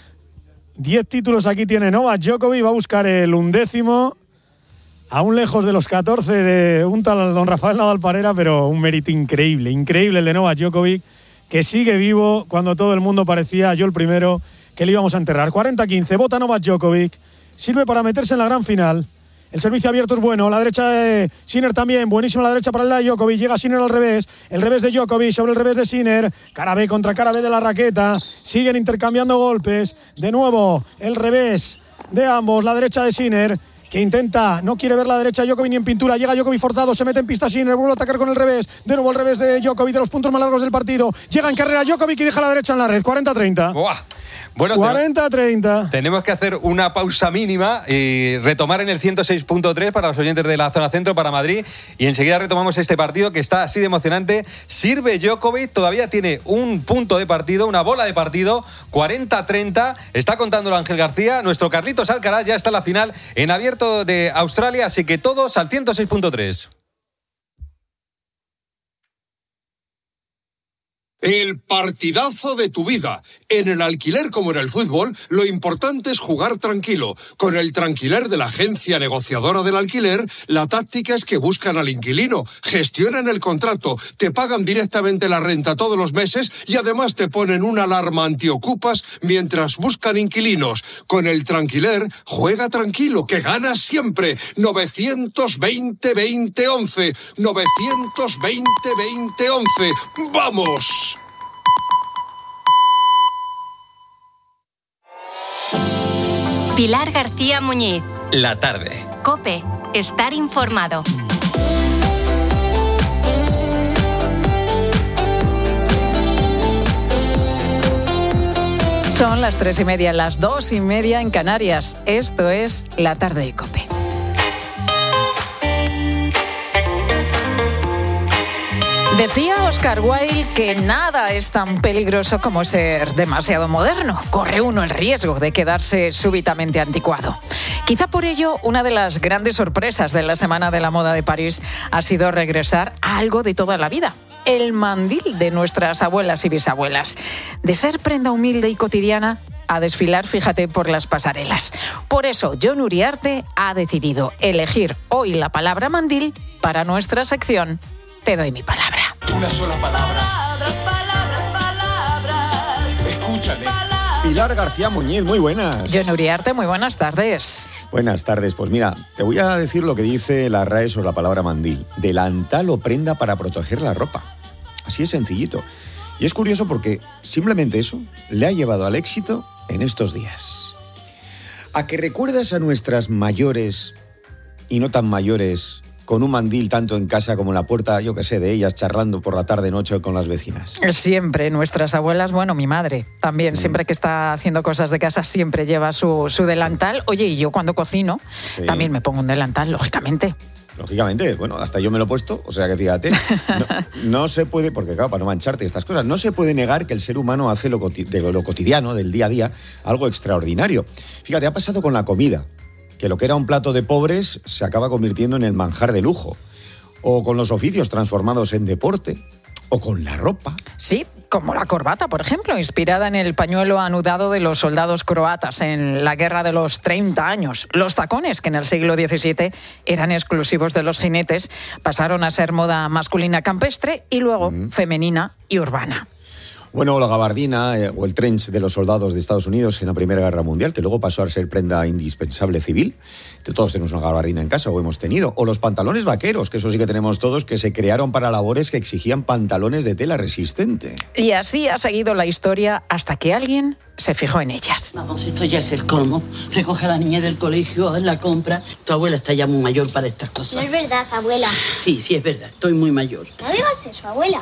Diez títulos aquí tiene Novak Djokovic. Va a buscar el undécimo. Aún lejos de los catorce de un tal don Rafael Nadal Parera, pero un mérito increíble, increíble el de Novak Djokovic, que sigue vivo cuando todo el mundo parecía, yo el primero, que le íbamos a enterrar. cuarenta quince, vota Novak Djokovic, sirve para meterse en la gran final. El servicio abierto es bueno, la derecha de Sinner también, buenísimo la derecha para el de Djokovic, llega Sinner al revés, el revés de Djokovic sobre el revés de Sinner, cara B contra cara B de la raqueta, siguen intercambiando golpes, de nuevo el revés de ambos, la derecha de Sinner, que intenta, no quiere ver la derecha de Djokovic ni en pintura, llega Djokovic forzado, se mete en pista Sinner, vuelve a atacar con el revés, de nuevo el revés de Djokovic, de los puntos más largos del partido, llega en carrera Djokovic y deja la derecha en la red, cuarenta treinta. Buah. Bueno, cuarenta a treinta. Tenemos que hacer una pausa mínima y retomar en el ciento seis punto tres para los oyentes de la zona centro, para Madrid, y enseguida retomamos este partido que está así de emocionante. Sirve Djokovic, todavía tiene un punto de partido, una bola de partido, cuarenta a treinta, está contándolo Ángel García. Nuestro Carlitos Alcaraz ya está en la final en Abierto de Australia, así que todos al ciento seis punto tres. El partidazo de tu vida. En el alquiler como en el fútbol, lo importante es jugar tranquilo. Con el Tranquiler de la agencia negociadora del alquiler, la táctica es que buscan al inquilino, gestionan el contrato, te pagan directamente la renta todos los meses y además te ponen una alarma antiocupas mientras buscan inquilinos. Con el Tranquiler, juega tranquilo, que ganas siempre. novecientos veinte veinte once. novecientos veinte veinte once. ¡Vamos! Pilar García Muñiz. La tarde. COPE. Estar informado. Son las tres y media, las dos y media en Canarias. Esto es La Tarde de COPE. Decía Oscar Wilde que nada es tan peligroso como ser demasiado moderno. Corre uno el riesgo de quedarse súbitamente anticuado. Quizá por ello, una de las grandes sorpresas de la Semana de la Moda de París ha sido regresar a algo de toda la vida: el mandil de nuestras abuelas y bisabuelas. De ser prenda humilde y cotidiana a desfilar, fíjate, por las pasarelas. Por eso, Jon Uriarte ha decidido elegir hoy la palabra mandil para nuestra sección Te doy mi palabra. Una sola palabra. Palabras, palabras, palabras. Escúchame. Pilar García Muñiz, muy buenas. Jon Uriarte, muy buenas tardes. Buenas tardes. Pues mira, te voy a decir lo que dice la R A E sobre la palabra mandil. Delantal o prenda para proteger la ropa. Así es sencillito. Y es curioso porque simplemente eso le ha llevado al éxito en estos días. ¿A que recuerdas a nuestras mayores y no tan mayores con un mandil tanto en casa como en la puerta, yo qué sé, de ellas, charlando por la tarde-noche con las vecinas? Siempre, nuestras abuelas, bueno, mi madre también, mm. siempre que está haciendo cosas de casa, siempre lleva su, su delantal. Oye, y yo cuando cocino, sí, también me pongo un delantal, lógicamente. Lógicamente, bueno, hasta yo me lo he puesto, o sea que fíjate, no, no se puede, porque claro, para no mancharte estas cosas, no se puede negar que el ser humano hace lo, de lo cotidiano, del día a día, algo extraordinario. Fíjate, ha pasado con la comida, que lo que era un plato de pobres se acaba convirtiendo en el manjar de lujo, o con los oficios transformados en deporte, o con la ropa. Sí, como la corbata, por ejemplo, inspirada en el pañuelo anudado de los soldados croatas en la guerra de los treinta años. Los tacones, que en el siglo diecisiete eran exclusivos de los jinetes, pasaron a ser moda masculina campestre y luego mm. femenina y urbana. Bueno, la gabardina eh, o el trench de los soldados de Estados Unidos en la Primera Guerra Mundial, que luego pasó a ser prenda indispensable civil. Todos tenemos una gabardina en casa, o hemos tenido. O los pantalones vaqueros, que eso sí que tenemos todos, que se crearon para labores que exigían pantalones de tela resistente. Y así ha seguido la historia hasta que alguien se fijó en ellas. Vamos, esto ya es el colmo. Recoge a la niña del colegio, haz la compra. Tu abuela está ya muy mayor para estas cosas. No es verdad, abuela. Sí, sí es verdad. Estoy muy mayor. No digas eso, abuela.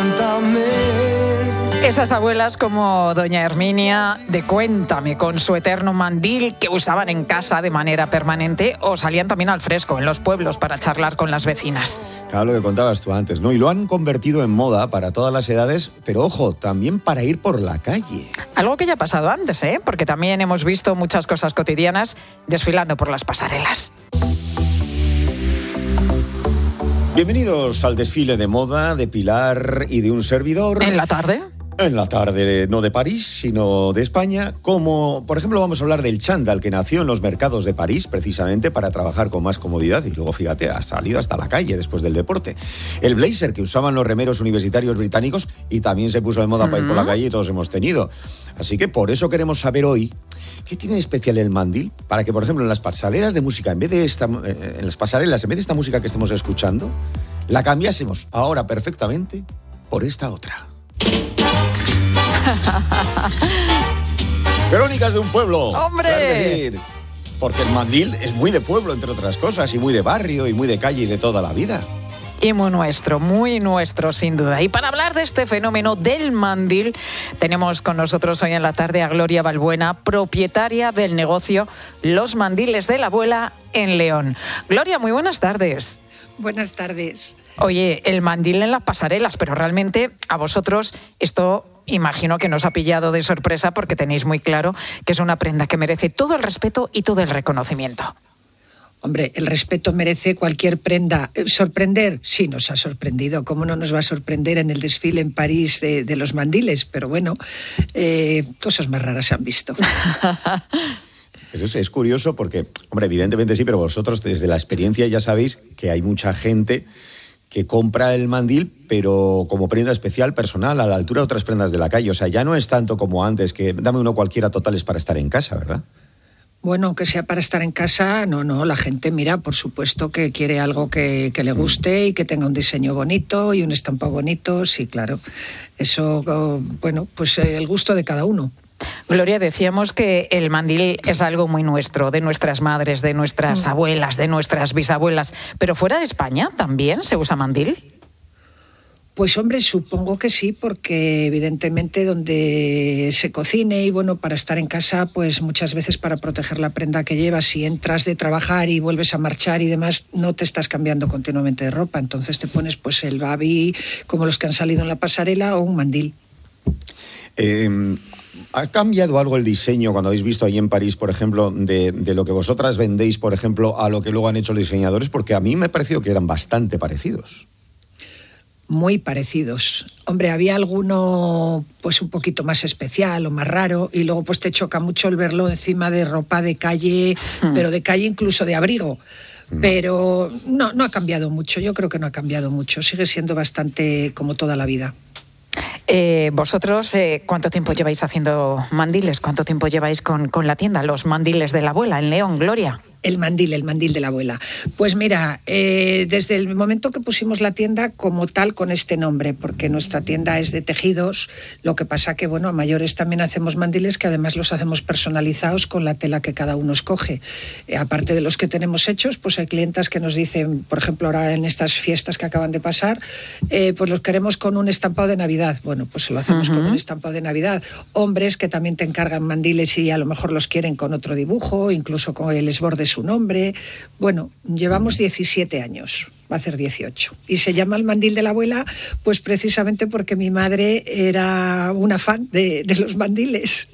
Esas abuelas como doña Herminia de Cuéntame, con su eterno mandil que usaban en casa de manera permanente, o salían también al fresco en los pueblos para charlar con las vecinas. Claro, lo que contabas tú antes, ¿no? Y lo han convertido en moda para todas las edades, pero ojo, también para ir por la calle. Algo que ya ha pasado antes, ¿eh? Porque también hemos visto muchas cosas cotidianas desfilando por las pasarelas. Bienvenidos al desfile de moda de Pilar y de un servidor. ¿En la tarde? En la tarde, no de París, sino de España. Como, por ejemplo, vamos a hablar del chándal, que nació en los mercados de París precisamente para trabajar con más comodidad y luego, fíjate, ha salido hasta la calle después del deporte. El blazer que usaban los remeros universitarios británicos y también se puso de moda uh-huh. para ir por la calle y todos hemos tenido. Así que por eso queremos saber hoy qué tiene de especial el mandil para que, por ejemplo, en las pasarelas de música, en vez de esta, en las pasarelas, en vez de esta música que estamos escuchando, la cambiásemos ahora perfectamente por esta otra. Crónicas de un pueblo. ¡Hombre! Claro que sí, porque el mandil es muy de pueblo, entre otras cosas, y muy de barrio, y muy de calle y de toda la vida. y muy nuestro, muy nuestro sin duda. Y para hablar de este fenómeno del mandil, tenemos con nosotros hoy en la tarde a Gloria Balbuena, propietaria del negocio Los Mandiles de la Abuela en León. Gloria, muy buenas tardes. Buenas tardes. Oye, el mandil en las pasarelas, pero realmente a vosotros esto imagino que nos ha pillado de sorpresa porque tenéis muy claro que es una prenda que merece todo el respeto y todo el reconocimiento. Hombre, el respeto merece cualquier prenda. ¿Sorprender? Sí, nos ha sorprendido. ¿Cómo no nos va a sorprender en el desfile en París de, de los mandiles? Pero bueno, eh, cosas más raras se han visto. Pero es, es curioso porque, hombre, evidentemente sí, pero vosotros desde la experiencia ya sabéis que hay mucha gente que compra el mandil, pero como prenda especial, personal, a la altura de otras prendas de la calle. O sea, ya no es tanto como antes, que dame uno cualquiera, total, es para estar en casa, ¿verdad? Bueno, aunque sea para estar en casa, no, no, la gente, mira, por supuesto que quiere algo que, que le guste y que tenga un diseño bonito y un estampado bonito, sí, claro. Eso, oh, bueno, pues eh, el gusto de cada uno. Gloria, decíamos que el mandil es algo muy nuestro, de nuestras madres, de nuestras mm. abuelas, de nuestras bisabuelas, pero fuera de España también se usa mandil. Pues hombre, supongo que sí, porque evidentemente donde se cocine y bueno, para estar en casa, pues muchas veces para proteger la prenda que llevas, si entras de trabajar y vuelves a marchar y demás, no te estás cambiando continuamente de ropa, entonces te pones pues el babi, como los que han salido en la pasarela, o un mandil. Eh, ¿Ha cambiado algo el diseño cuando habéis visto ahí en París, por ejemplo, de, de lo que vosotras vendéis, por ejemplo, a lo que luego han hecho los diseñadores? Porque a mí me ha parecido que eran bastante parecidos. Muy parecidos. Hombre, había alguno pues un poquito más especial o más raro y luego pues te choca mucho el verlo encima de ropa de calle, mm. pero de calle incluso de abrigo. Mm. Pero no, no ha cambiado mucho, yo creo que no ha cambiado mucho, sigue siendo bastante como toda la vida. Eh, vosotros, eh, ¿cuánto tiempo lleváis haciendo mandiles? ¿Cuánto tiempo lleváis con, con la tienda, Los Mandiles de la Abuela en León, Gloria? El mandil, el mandil de la abuela. Pues mira, eh, desde el momento que pusimos la tienda como tal con este nombre, porque nuestra tienda es de tejidos, lo que pasa que, bueno, a mayores también hacemos mandiles que además los hacemos personalizados con la tela que cada uno escoge. Eh, aparte de los que tenemos hechos, pues hay clientas que nos dicen, por ejemplo, ahora en estas fiestas que acaban de pasar, eh, pues los queremos con un estampado de Navidad. Bueno, pues se lo hacemos uh-huh. con un estampado de Navidad. Hombres que también te encargan mandiles y a lo mejor los quieren con otro dibujo, incluso con el esborde su nombre. Bueno, llevamos diecisiete años, va a ser dieciocho. Y se llama el mandil de la abuela, pues precisamente porque mi madre era una fan de, de los mandiles.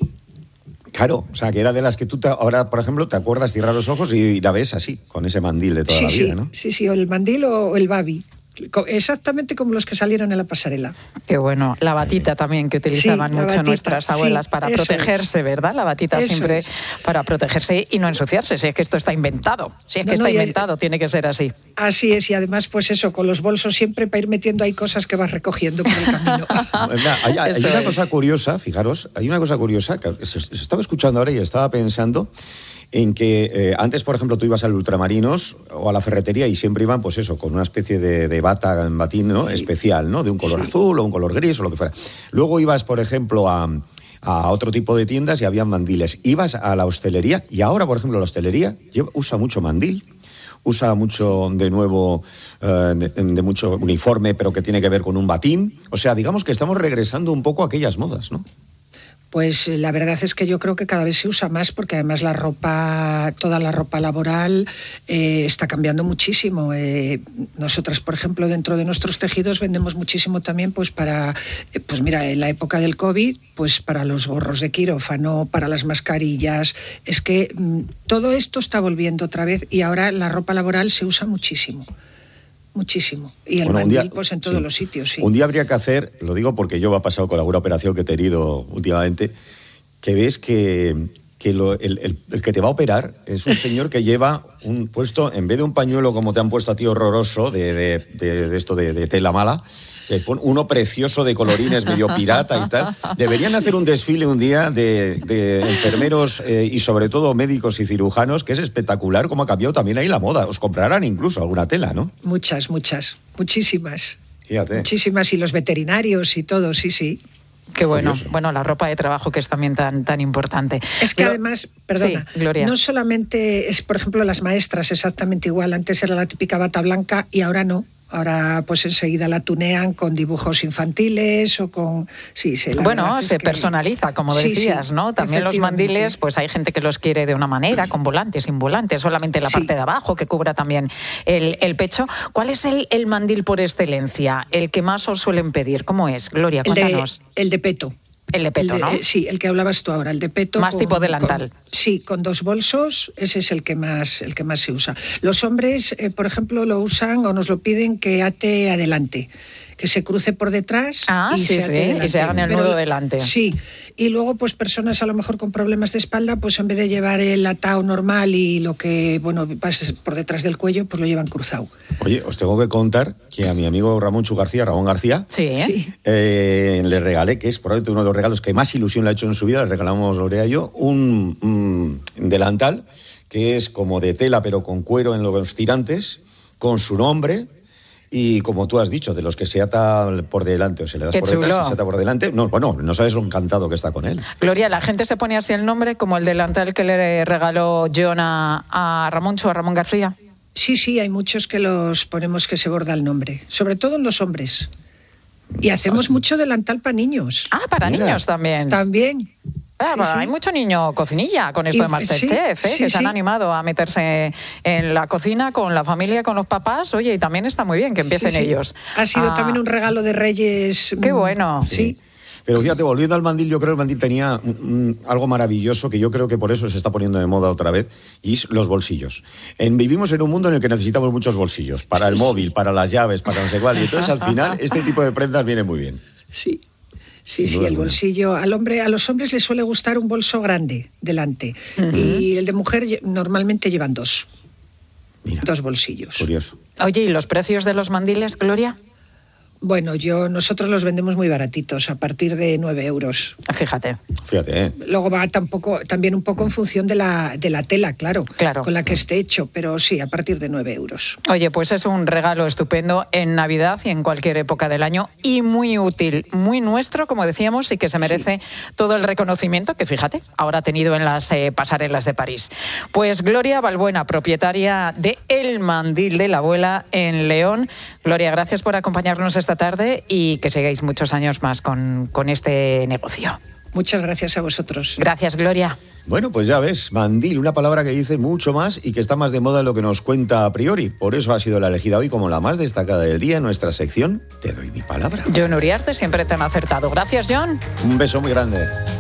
Claro, o sea, que era de las que tú te, ahora, por ejemplo, te acuerdas, cierras los ojos y la ves así, con ese mandil de toda sí, la vida, sí, ¿no? Sí, sí, o el mandil o el babi. Exactamente como los que salieron en la pasarela. Qué bueno. La batita también, que utilizaban sí, mucho batita, nuestras abuelas sí, para protegerse, es. ¿verdad? La batita eso siempre es. Para protegerse y no ensuciarse. Si es que esto está inventado. Si es no, que no, está inventado, es, tiene que ser así. Así es, y además, pues eso, con los bolsos siempre para ir metiendo ahí cosas que vas recogiendo por el camino. hay hay una es. cosa curiosa, fijaros, hay una cosa curiosa que se, se estaba escuchando ahora y estaba pensando en que eh, antes, por ejemplo, tú ibas al Ultramarinos o a la ferretería y siempre iban, pues eso, con una especie de, de bata, batín, ¿no? Sí. especial, ¿no? De un color sí. azul o un color gris o lo que fuera. Luego ibas, por ejemplo, a, a otro tipo de tiendas y habían mandiles. Ibas a la hostelería y ahora, por ejemplo, la hostelería lleva, usa mucho mandil. Usa mucho, de nuevo, eh, de, de mucho uniforme, pero que tiene que ver con un batín. O sea, digamos que estamos regresando un poco a aquellas modas, ¿no? Pues la verdad es que yo creo que cada vez se usa más porque además la ropa, toda la ropa laboral eh, está cambiando muchísimo. Eh, nosotras, por ejemplo, dentro de nuestros tejidos vendemos muchísimo también pues para, eh, pues mira, en la época del COVID, pues para los gorros de quirófano, para las mascarillas. Es que mm, todo esto está volviendo otra vez y ahora la ropa laboral se usa muchísimo. Muchísimo. Y el bueno, mandil, día, pues en todos sí. los sitios, sí. Un día habría que hacer, lo digo porque yo me ha pasado con alguna operación que he tenido últimamente, que ves que, que lo, el, el, el que te va a operar es un señor que lleva un puesto, en vez de un pañuelo como te han puesto a ti horroroso, de, de, de, de esto de, de tela mala, uno precioso de colorines, medio pirata y tal. Deberían hacer un desfile un día de, de enfermeros eh, y sobre todo médicos y cirujanos, que es espectacular cómo ha cambiado también ahí la moda. Os comprarán incluso alguna tela, ¿no? Muchas, muchas, muchísimas. Fíjate. Muchísimas, y los veterinarios y todo, sí, sí. Qué bueno, curioso. Bueno, la ropa de trabajo que es también tan, tan importante. Es que Pero, además, perdona, sí, Gloria. No solamente es, por ejemplo, las maestras exactamente igual. Antes era la típica bata blanca y ahora no. Ahora pues enseguida la tunean con dibujos infantiles o con... Sí, sí, la bueno, verdad es se que... personaliza, como Sí, decías, sí, ¿no? También los mandiles, pues hay gente que los quiere de una manera, con volante, sin volante, solamente la Sí. parte de abajo, que cubra también el, el pecho. ¿Cuál es el, el mandil por excelencia? El que más os suelen pedir. ¿Cómo es? Gloria, El de, cuéntanos. el de peto. El de peto, El de- ¿no? eh, Sí, el que hablabas tú ahora, el de peto. Más tipo delantal. con- sí, con dos bolsos, ese es el que más, el que más se usa. Los hombres, eh, por ejemplo, lo usan o nos lo piden que ate adelante, que se cruce por detrás Ah, y sí, se sí, ate y delante. se hagan el Pero- nudo delante. Sí, y luego pues personas a lo mejor con problemas de espalda, pues en vez de llevar el atao normal y lo que, bueno, pasa por detrás del cuello, pues lo llevan cruzado. Oye, os tengo que contar que a mi amigo Ramón Chu García, Ramón García, Sí. Sí. eh, le regalé, que es probablemente uno de los regalos que más ilusión le ha hecho en su vida, le regalamos Lorea y yo, un mm, delantal que es como de tela pero con cuero en los tirantes, con su nombre. Y como tú has dicho, de los que se ata por delante o se le das Qué por detrás, chulo. se ata por delante. No, bueno, no sabes lo encantado que está con él. Gloria, la gente se pone así el nombre, como el delantal que le regaló John a, a Ramoncho, a Ramón García. Sí, sí, hay muchos que los ponemos que se borda el nombre, sobre todo en los hombres. Y hacemos mucho delantal para niños. Ah, para Mira. niños también. También. Ah, Sí, bueno, sí. Hay mucho niño cocinilla con esto Y- de Masterchef, sí, ¿eh? sí, que se han sí. animado a meterse en la cocina con la familia, con los papás. Oye, y también está muy bien que empiecen Sí, sí. ellos. Ha sido Ah, también un regalo de Reyes. Qué mm, bueno. Sí. Pero fíjate, volviendo al mandil, yo creo que el mandil tenía mm, mm, algo maravilloso que yo creo que por eso se está poniendo de moda otra vez, y es los bolsillos. En, vivimos en un mundo en el que necesitamos muchos bolsillos, para el móvil, para las llaves, para no sé cuál, y entonces al final este tipo de prendas viene muy bien. Sí. Sí, Sin sí, duda el alguna. bolsillo. Al hombre, a los hombres les suele gustar un bolso grande delante. Y el de mujer lle- normalmente llevan dos. Dos bolsillos. Curioso. Oye, ¿y los precios de los mandiles, Gloria? Bueno, yo nosotros los vendemos muy baratitos, a partir de nueve euros. Fíjate. Fíjate, ¿eh? Luego va tampoco, también un poco en función de la, de la tela, claro, Claro. con la que esté hecho, pero sí, a partir de nueve euros. Oye, pues es un regalo estupendo en Navidad y en cualquier época del año y muy útil, muy nuestro, como decíamos, y que se merece todo el reconocimiento que, fíjate, ahora ha tenido en las eh, pasarelas de París. Pues Gloria Balbuena, propietaria de El Mandil de la Abuela en León. Gloria, gracias por acompañarnos esta tarde y que sigáis muchos años más con, con este negocio. Muchas gracias a vosotros. Gracias, Gloria. Bueno, pues ya ves, mandil, una palabra que dice mucho más y que está más de moda de lo que nos cuenta a priori. Por eso ha sido la elegida hoy como la más destacada del día en nuestra sección Te doy mi palabra. John Uriarte, siempre te han acertado. Gracias, John. Un beso muy grande.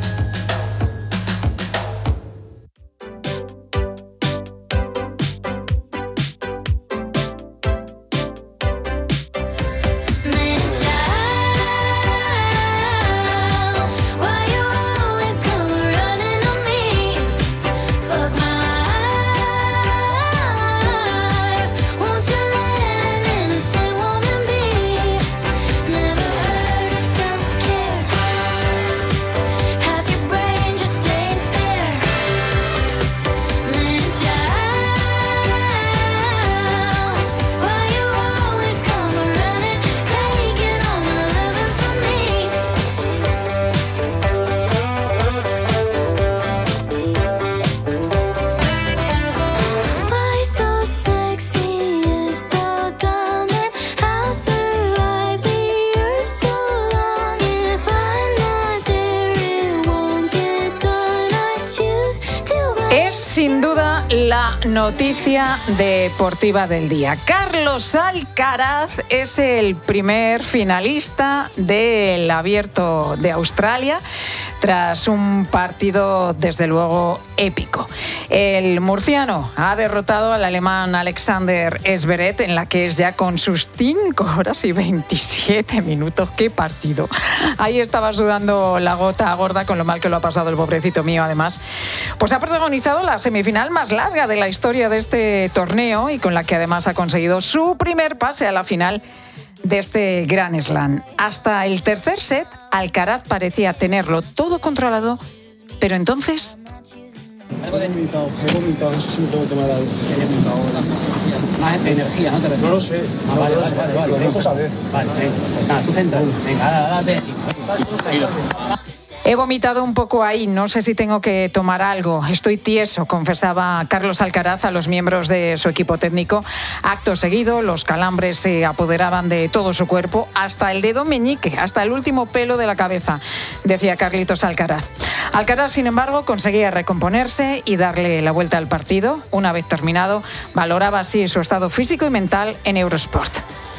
Es sin duda la noticia deportiva del día. Carlos Alcaraz es el primer finalista del Abierto de Australia tras un partido desde luego épico. El murciano ha derrotado al alemán Alexander Zverev en la que es ya con sus cinco horas y veintisiete minutos. ¡Qué partido! Ahí estaba sudando la gota gorda con lo mal que lo ha pasado el pobrecito mío, además. Pues ha protagonizado la semifinal más larga de la historia de este torneo y con la que además ha conseguido su primer pase a la final de este Grand Slam. Hasta el tercer set, Alcaraz parecía tenerlo todo controlado, pero entonces... He vomitado, he vomitado, no sé si me tengo que tomar algo. He vomitado más energía, ¿no te refieres? No lo sé. Ah, vale, vale, vale, vale. Lo necesito saber. Vale, venga. Pues nada, tú centra. Venga, date. He vomitado un poco ahí, no sé si tengo que tomar algo. Estoy tieso, confesaba Carlos Alcaraz a los miembros de su equipo técnico. Acto seguido, los calambres se apoderaban de todo su cuerpo, hasta el dedo meñique, hasta el último pelo de la cabeza, decía Carlitos Alcaraz. Alcaraz, sin embargo, conseguía recomponerse y darle la vuelta al partido. Una vez terminado, valoraba así su estado físico y mental en Eurosport.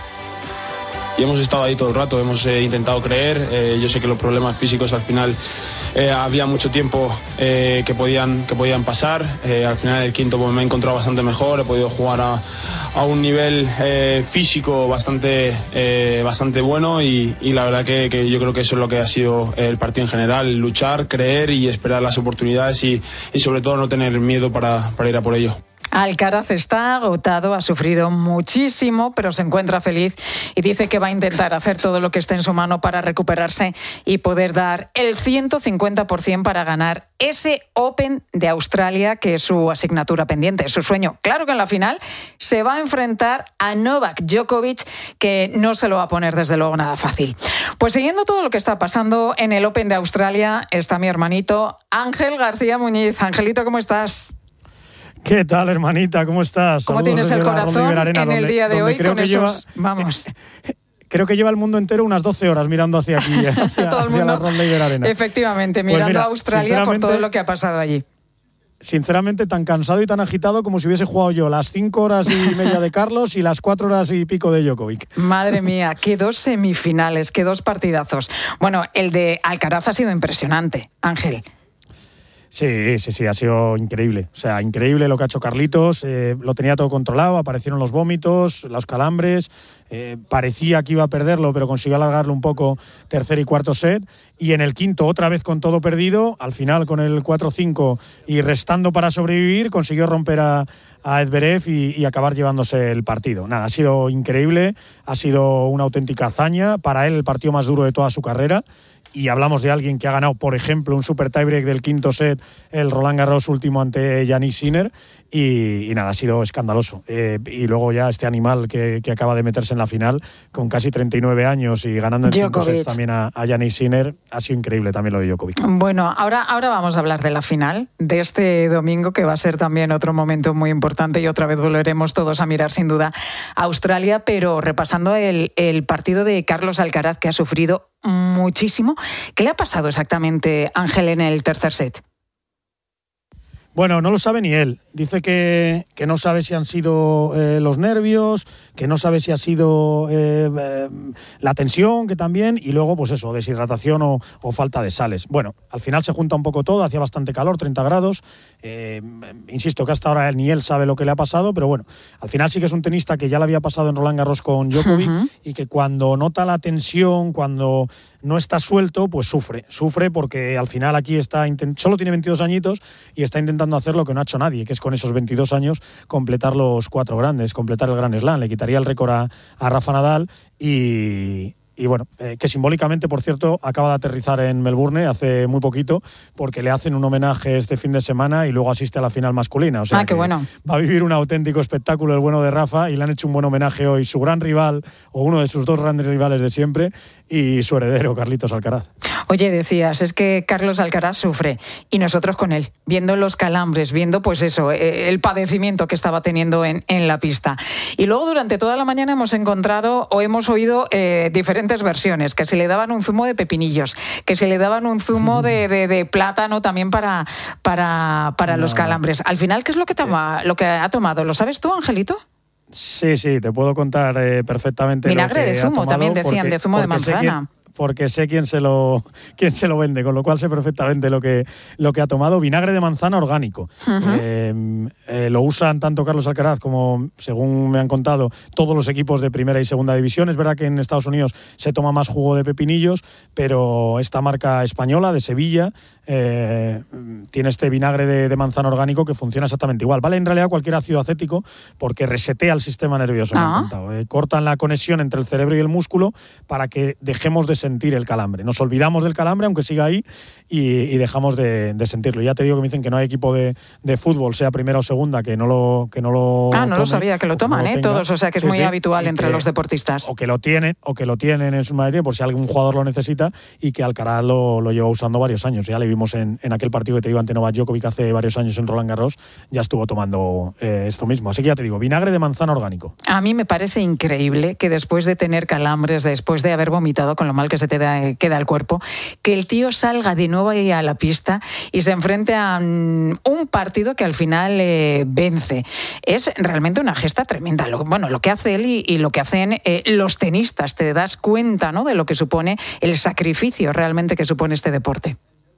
Y hemos estado ahí todo el rato, hemos eh, intentado creer. Eh, yo sé que los problemas físicos al final eh, había mucho tiempo eh, que, podían, que podían pasar. Eh, al final el quinto pues, me he encontrado bastante mejor, he podido jugar a, a un nivel eh, físico bastante, eh, bastante bueno y, y la verdad que, que yo creo que eso es lo que ha sido el partido en general, luchar, creer y esperar las oportunidades y, y sobre todo no tener miedo para, para ir a por ello. Alcaraz está agotado, ha sufrido muchísimo, pero se encuentra feliz y dice que va a intentar hacer todo lo que esté en su mano para recuperarse y poder dar el ciento cincuenta por ciento para ganar ese Open de Australia, que es su asignatura pendiente, es su sueño. Claro que en la final se va a enfrentar a Novak Djokovic, que no se lo va a poner desde luego nada fácil. Pues siguiendo todo lo que está pasando en el Open de Australia, está mi hermanito Ángel García Muñiz. Angelito, ¿cómo estás? ¿Qué tal, hermanita? ¿Cómo estás? ¿Cómo Saludos tienes el corazón Arena, en donde, el día de hoy con esos... Lleva, vamos... Creo que lleva el mundo entero unas doce horas mirando hacia aquí, hacia, todo el mundo, hacia la Ron Laver Arena. Efectivamente, pues mirando mira, a Australia por todo lo que ha pasado allí. Sinceramente, tan cansado y tan agitado como si hubiese jugado yo las cinco horas y media de Carlos y las cuatro horas y pico de Djokovic. Madre mía, qué dos semifinales, qué dos partidazos. Bueno, el de Alcaraz ha sido impresionante, Ángel. Sí, sí, sí, ha sido increíble. O sea, increíble lo que ha hecho Carlitos. Eh, lo tenía todo controlado, aparecieron los vómitos, los calambres. Eh, parecía que iba a perderlo, pero consiguió alargarlo un poco tercer y cuarto set. Y en el quinto, otra vez con todo perdido, al final con el cuatro cinco y restando para sobrevivir, consiguió romper a, a Edverev y, y acabar llevándose el partido. Nada, ha sido increíble, ha sido una auténtica hazaña. Para él, el partido más duro de toda su carrera. Y hablamos de alguien que ha ganado, por ejemplo, un super tiebreak del quinto set, el Roland Garros último ante Yannick Sinner, y, y nada, ha sido escandaloso. Eh, y luego ya este animal que, que acaba de meterse en la final, con casi treinta y nueve años y ganando en cinco sets también a, a Yannick Sinner, ha sido increíble también lo de Djokovic. Bueno, ahora, ahora vamos a hablar de la final, de este domingo, que va a ser también otro momento muy importante y otra vez volveremos todos a mirar sin duda a Australia, pero repasando el, el partido de Carlos Alcaraz, que ha sufrido muchísimo. ¿Qué le ha pasado exactamente, Ángel, en el tercer set? Bueno, no lo sabe ni él. Dice que, que no sabe si han sido eh, los nervios, que no sabe si ha sido eh, eh, la tensión, que también, y luego, pues eso, deshidratación o, o falta de sales. Bueno, al final se junta un poco todo, hacía bastante calor, treinta grados. Eh, insisto que hasta ahora ni él sabe lo que le ha pasado, pero bueno, al final sí que es un tenista que ya le había pasado en Roland Garros con Djokovic uh-huh. y que cuando nota la tensión, cuando no está suelto, pues sufre. Sufre porque al final aquí está intent- solo tiene veintidós añitos y está intentando hacer lo que no ha hecho nadie, que es con esos veintidós años completar los cuatro grandes, completar el Grand Slam. Le quitaría el récord a, a Rafa Nadal y... Y bueno, eh, que simbólicamente, por cierto, acaba de aterrizar en Melbourne hace muy poquito, porque le hacen un homenaje este fin de semana y luego asiste a la final masculina. O sea, ah, qué bueno. Va a vivir un auténtico espectáculo el bueno de Rafa, y le han hecho un buen homenaje hoy, su gran rival, o uno de sus dos grandes rivales de siempre, y su heredero, Carlitos Alcaraz. Oye, decías, es que Carlos Alcaraz sufre, y nosotros con él, viendo los calambres, viendo pues eso, el padecimiento que estaba teniendo en, en la pista. Y luego durante toda la mañana hemos encontrado o hemos oído eh, diferentes versiones, que se le daban un zumo de pepinillos, que se le daban un zumo de, de, de plátano también para, para, para no. los calambres. Al final, ¿qué es lo que, toma, lo que ha tomado? ¿Lo sabes tú, Angelito? Sí, sí, te puedo contar eh, perfectamente. Vinagre lo que de zumo, también decían, porque, de zumo de manzana. Porque sé quién se lo quién se lo vende, con lo cual sé perfectamente lo que, lo que ha tomado. Vinagre de manzana orgánico. Uh-huh. Eh, eh, lo usan tanto Carlos Alcaraz como, según me han contado, todos los equipos de primera y segunda división. Es verdad que en Estados Unidos se toma más jugo de pepinillos, pero esta marca española de Sevilla eh, tiene este vinagre de, de manzana orgánico que funciona exactamente igual. Vale en realidad cualquier ácido acético porque resetea el sistema nervioso. Uh-huh. Me han contado. Eh, cortan la conexión entre el cerebro y el músculo para que dejemos de sentir el calambre. Nos olvidamos del calambre, aunque siga ahí, y, y dejamos de, de sentirlo. Ya te digo que me dicen que no hay equipo de, de fútbol, sea primera o segunda, que no lo que no lo Ah, no tome, lo sabía, que lo toman, no ¿eh? lo Todos, o sea que es sí, muy sí, habitual entre que, los deportistas. O que lo tienen, o que lo tienen en su mayoría, por si algún jugador lo necesita, y que Alcaraz lo, lo lleva usando varios años. Ya le vimos en, en aquel partido que te iba ante Novak Djokovic hace varios años en Roland Garros, ya estuvo tomando eh, esto mismo. Así que ya te digo, vinagre de manzana orgánico. A mí me parece increíble que después de tener calambres, después de haber vomitado con lo mal que se te da, queda el cuerpo, que el tío salga de nuevo ahí a la pista y se enfrente a un partido que al final eh, vence. Es realmente una gesta tremenda. Lo, bueno, lo que hace él y, y lo que hacen eh, los tenistas. Te das cuenta, ¿no?, de lo que supone el sacrificio realmente que supone este deporte.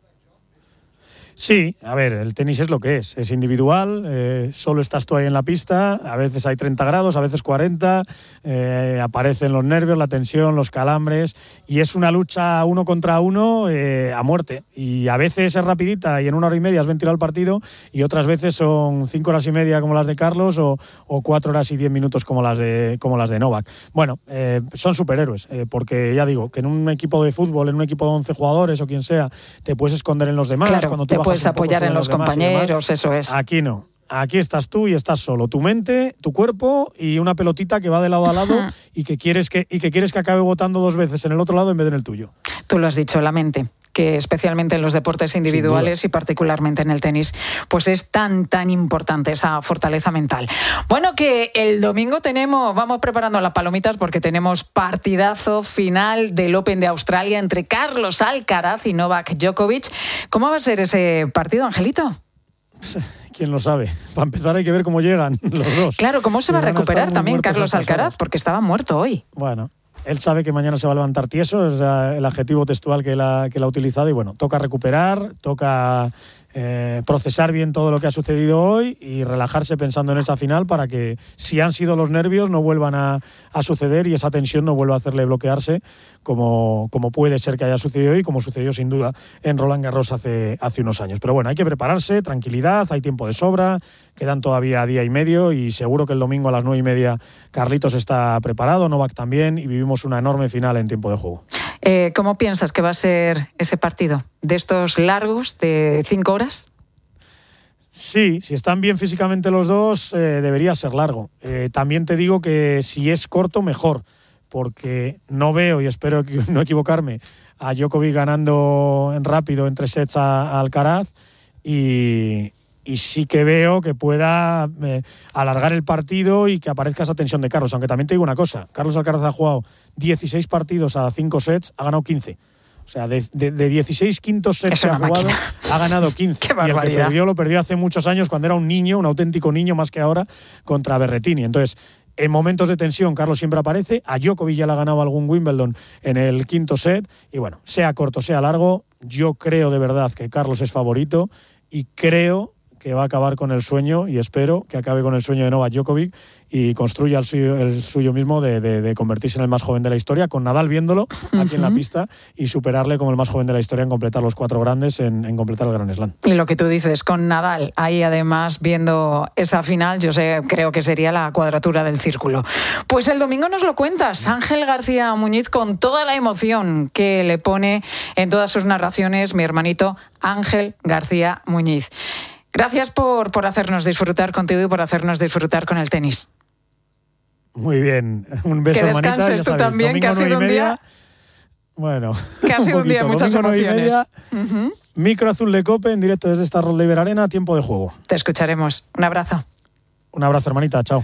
Sí, a ver, el tenis es lo que es, es individual, eh, solo estás tú ahí en la pista, a veces hay treinta grados, a veces cuarenta, eh, aparecen los nervios, la tensión, los calambres, y es una lucha uno contra uno eh, a muerte, y a veces es rapidita y en una hora y media has ventilado el partido, y otras veces son cinco horas y media como las de Carlos o, o cuatro horas y diez minutos como las de, como las de Novak. Bueno, eh, son superhéroes, eh, porque ya digo, que en un equipo de fútbol, en un equipo de once jugadores o quien sea, te puedes esconder en los demás, claro, cuando tú puedes apoyar en los, los compañeros, eso es. Aquí no. Aquí estás tú y estás solo. Tu mente, tu cuerpo y una pelotita que va de lado a lado y que quieres que, y que quieres que acabe botando dos veces en el otro lado en vez de en el tuyo. Tú lo has dicho, la mente, que especialmente en los deportes individuales y particularmente en el tenis, pues es tan, tan importante esa fortaleza mental. Bueno, que el domingo tenemos, vamos preparando las palomitas porque tenemos partidazo final del Open de Australia entre Carlos Alcaraz y Novak Djokovic. ¿Cómo va a ser ese partido, Angelito? ¿Quién lo sabe? Para empezar hay que ver cómo llegan los dos. Claro, ¿cómo se va a recuperar también Carlos Alcaraz? Porque estaba muerto hoy. Bueno, él sabe que mañana se va a levantar tieso, es el adjetivo textual que él ha, que él ha utilizado, y bueno, toca recuperar, toca eh, procesar bien todo lo que ha sucedido hoy y relajarse pensando en esa final para que, si han sido los nervios, no vuelvan a, a suceder y esa tensión no vuelva a hacerle bloquearse como, como puede ser que haya sucedido hoy, como sucedió sin duda en Roland Garros hace, hace unos años. Pero bueno, hay que prepararse, tranquilidad, hay tiempo de sobra, quedan todavía día y medio y seguro que el domingo a las nueve y media Carlitos está preparado, Novak también, y vivimos una enorme final en tiempo de juego. Eh, ¿Cómo piensas que va a ser ese partido? ¿De estos largos, de cinco horas? Sí, si están bien físicamente los dos, eh, debería ser largo. Eh, también te digo que si es corto, mejor, porque no veo, y espero no equivocarme, a Djokovic ganando en rápido en tres sets a, a Alcaraz, y, y sí que veo que pueda eh, alargar el partido y que aparezca esa tensión de Carlos. Aunque también te digo una cosa, Carlos Alcaraz ha jugado dieciséis partidos a cinco sets, ha ganado quince. O sea, de, de, de dieciséis quintos sets que ha jugado, máquina. Ha ganado quince. Y el que perdió, lo perdió hace muchos años cuando era un niño, un auténtico niño más que ahora, contra Berrettini. Entonces, en momentos de tensión, Carlos siempre aparece. A Djokovic ya le ha ganado algún Wimbledon en el quinto set. Y bueno, sea corto, sea largo, yo creo de verdad que Carlos es favorito y creo que va a acabar con el sueño, y espero que acabe con el sueño de Novak Djokovic y construya el suyo, el suyo mismo de, de, de convertirse en el más joven de la historia, con Nadal viéndolo aquí uh-huh. en la pista, y superarle como el más joven de la historia en completar los cuatro grandes, en, en completar el Grand Slam. Y lo que tú dices, con Nadal ahí además viendo esa final, yo sé, creo que sería la cuadratura del círculo. Pues el domingo nos lo cuentas, Ángel García Muñiz, con toda la emoción que le pone en todas sus narraciones mi hermanito Ángel García Muñiz. Gracias por, por hacernos disfrutar contigo y por hacernos disfrutar con el tenis. Muy bien, un beso, que descanses hermanita, ya tú sabéis, también, que ha sido un día... Bueno, que ha sido un, un día de muchas domingo emociones. Media, uh-huh. Micro azul de COPE en directo desde esta Rod Laver Arena, tiempo de juego. Te escucharemos. Un abrazo. Un abrazo, hermanita, chao.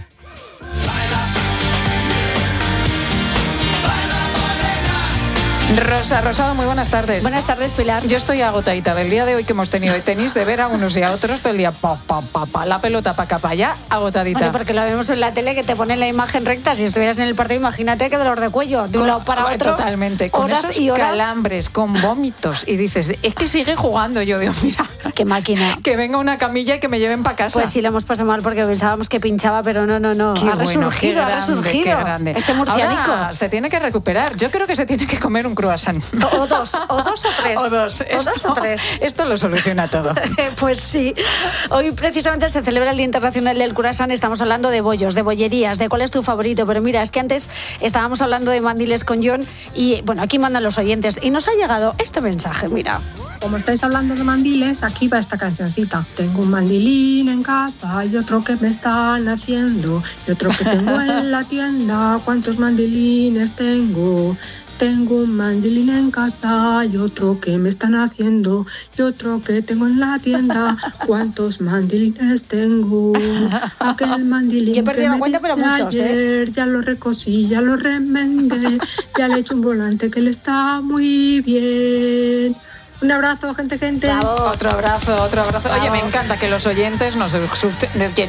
Rosa Rosado, muy buenas tardes. Buenas tardes, Pilar. Yo estoy agotadita del día de hoy que hemos tenido de tenis, de ver a unos y a otros todo el día, pa, pa, pa, pa, la pelota para acá, para allá, agotadita. Bueno, porque lo vemos en la tele que te pone la imagen recta. Si estuvieras en el partido, imagínate qué dolor de cuello, de un lado para otro. Totalmente, con horas esos y horas. calambres, con vómitos. Y dices, es que sigue jugando. Yo digo, mira, qué máquina. Que venga una camilla y que me lleven para casa. Pues sí, lo hemos pasado mal porque pensábamos que pinchaba, pero no, no, no. Qué ha bueno, resurgido, qué grande, ha resurgido. Qué grande. Este murcianico. Ahora se tiene que recuperar. Yo creo que se tiene que comer un croissant. O dos, o dos o tres. O dos. O Esto, dos o tres. Esto lo soluciona todo. Pues sí. Hoy precisamente se celebra el Día Internacional del Croissant. Estamos hablando de bollos, de bollerías, de cuál es tu favorito. Pero mira, es que antes estábamos hablando de mandiles con John y, bueno, aquí mandan los oyentes. Y nos ha llegado este mensaje, mira. Como estáis hablando de mandiles, aquí va esta cancioncita. Tengo un mandilín en casa y otro que me están haciendo. Y otro que tengo en la tienda. ¿Cuántos mandilines tengo? Tengo un mandilín en casa y otro que me están haciendo y otro que tengo en la tienda. ¿Cuántos mandilines tengo? Aquel mandilín Yo he perdido que la me cuenta, pero diste muchos, ¿eh? ayer, ya lo recosí, ya lo remendé, ya le he hecho un volante que le está muy bien. Un abrazo, gente, gente. Otro abrazo, otro abrazo. Oye, me encanta que los oyentes nos escuchen,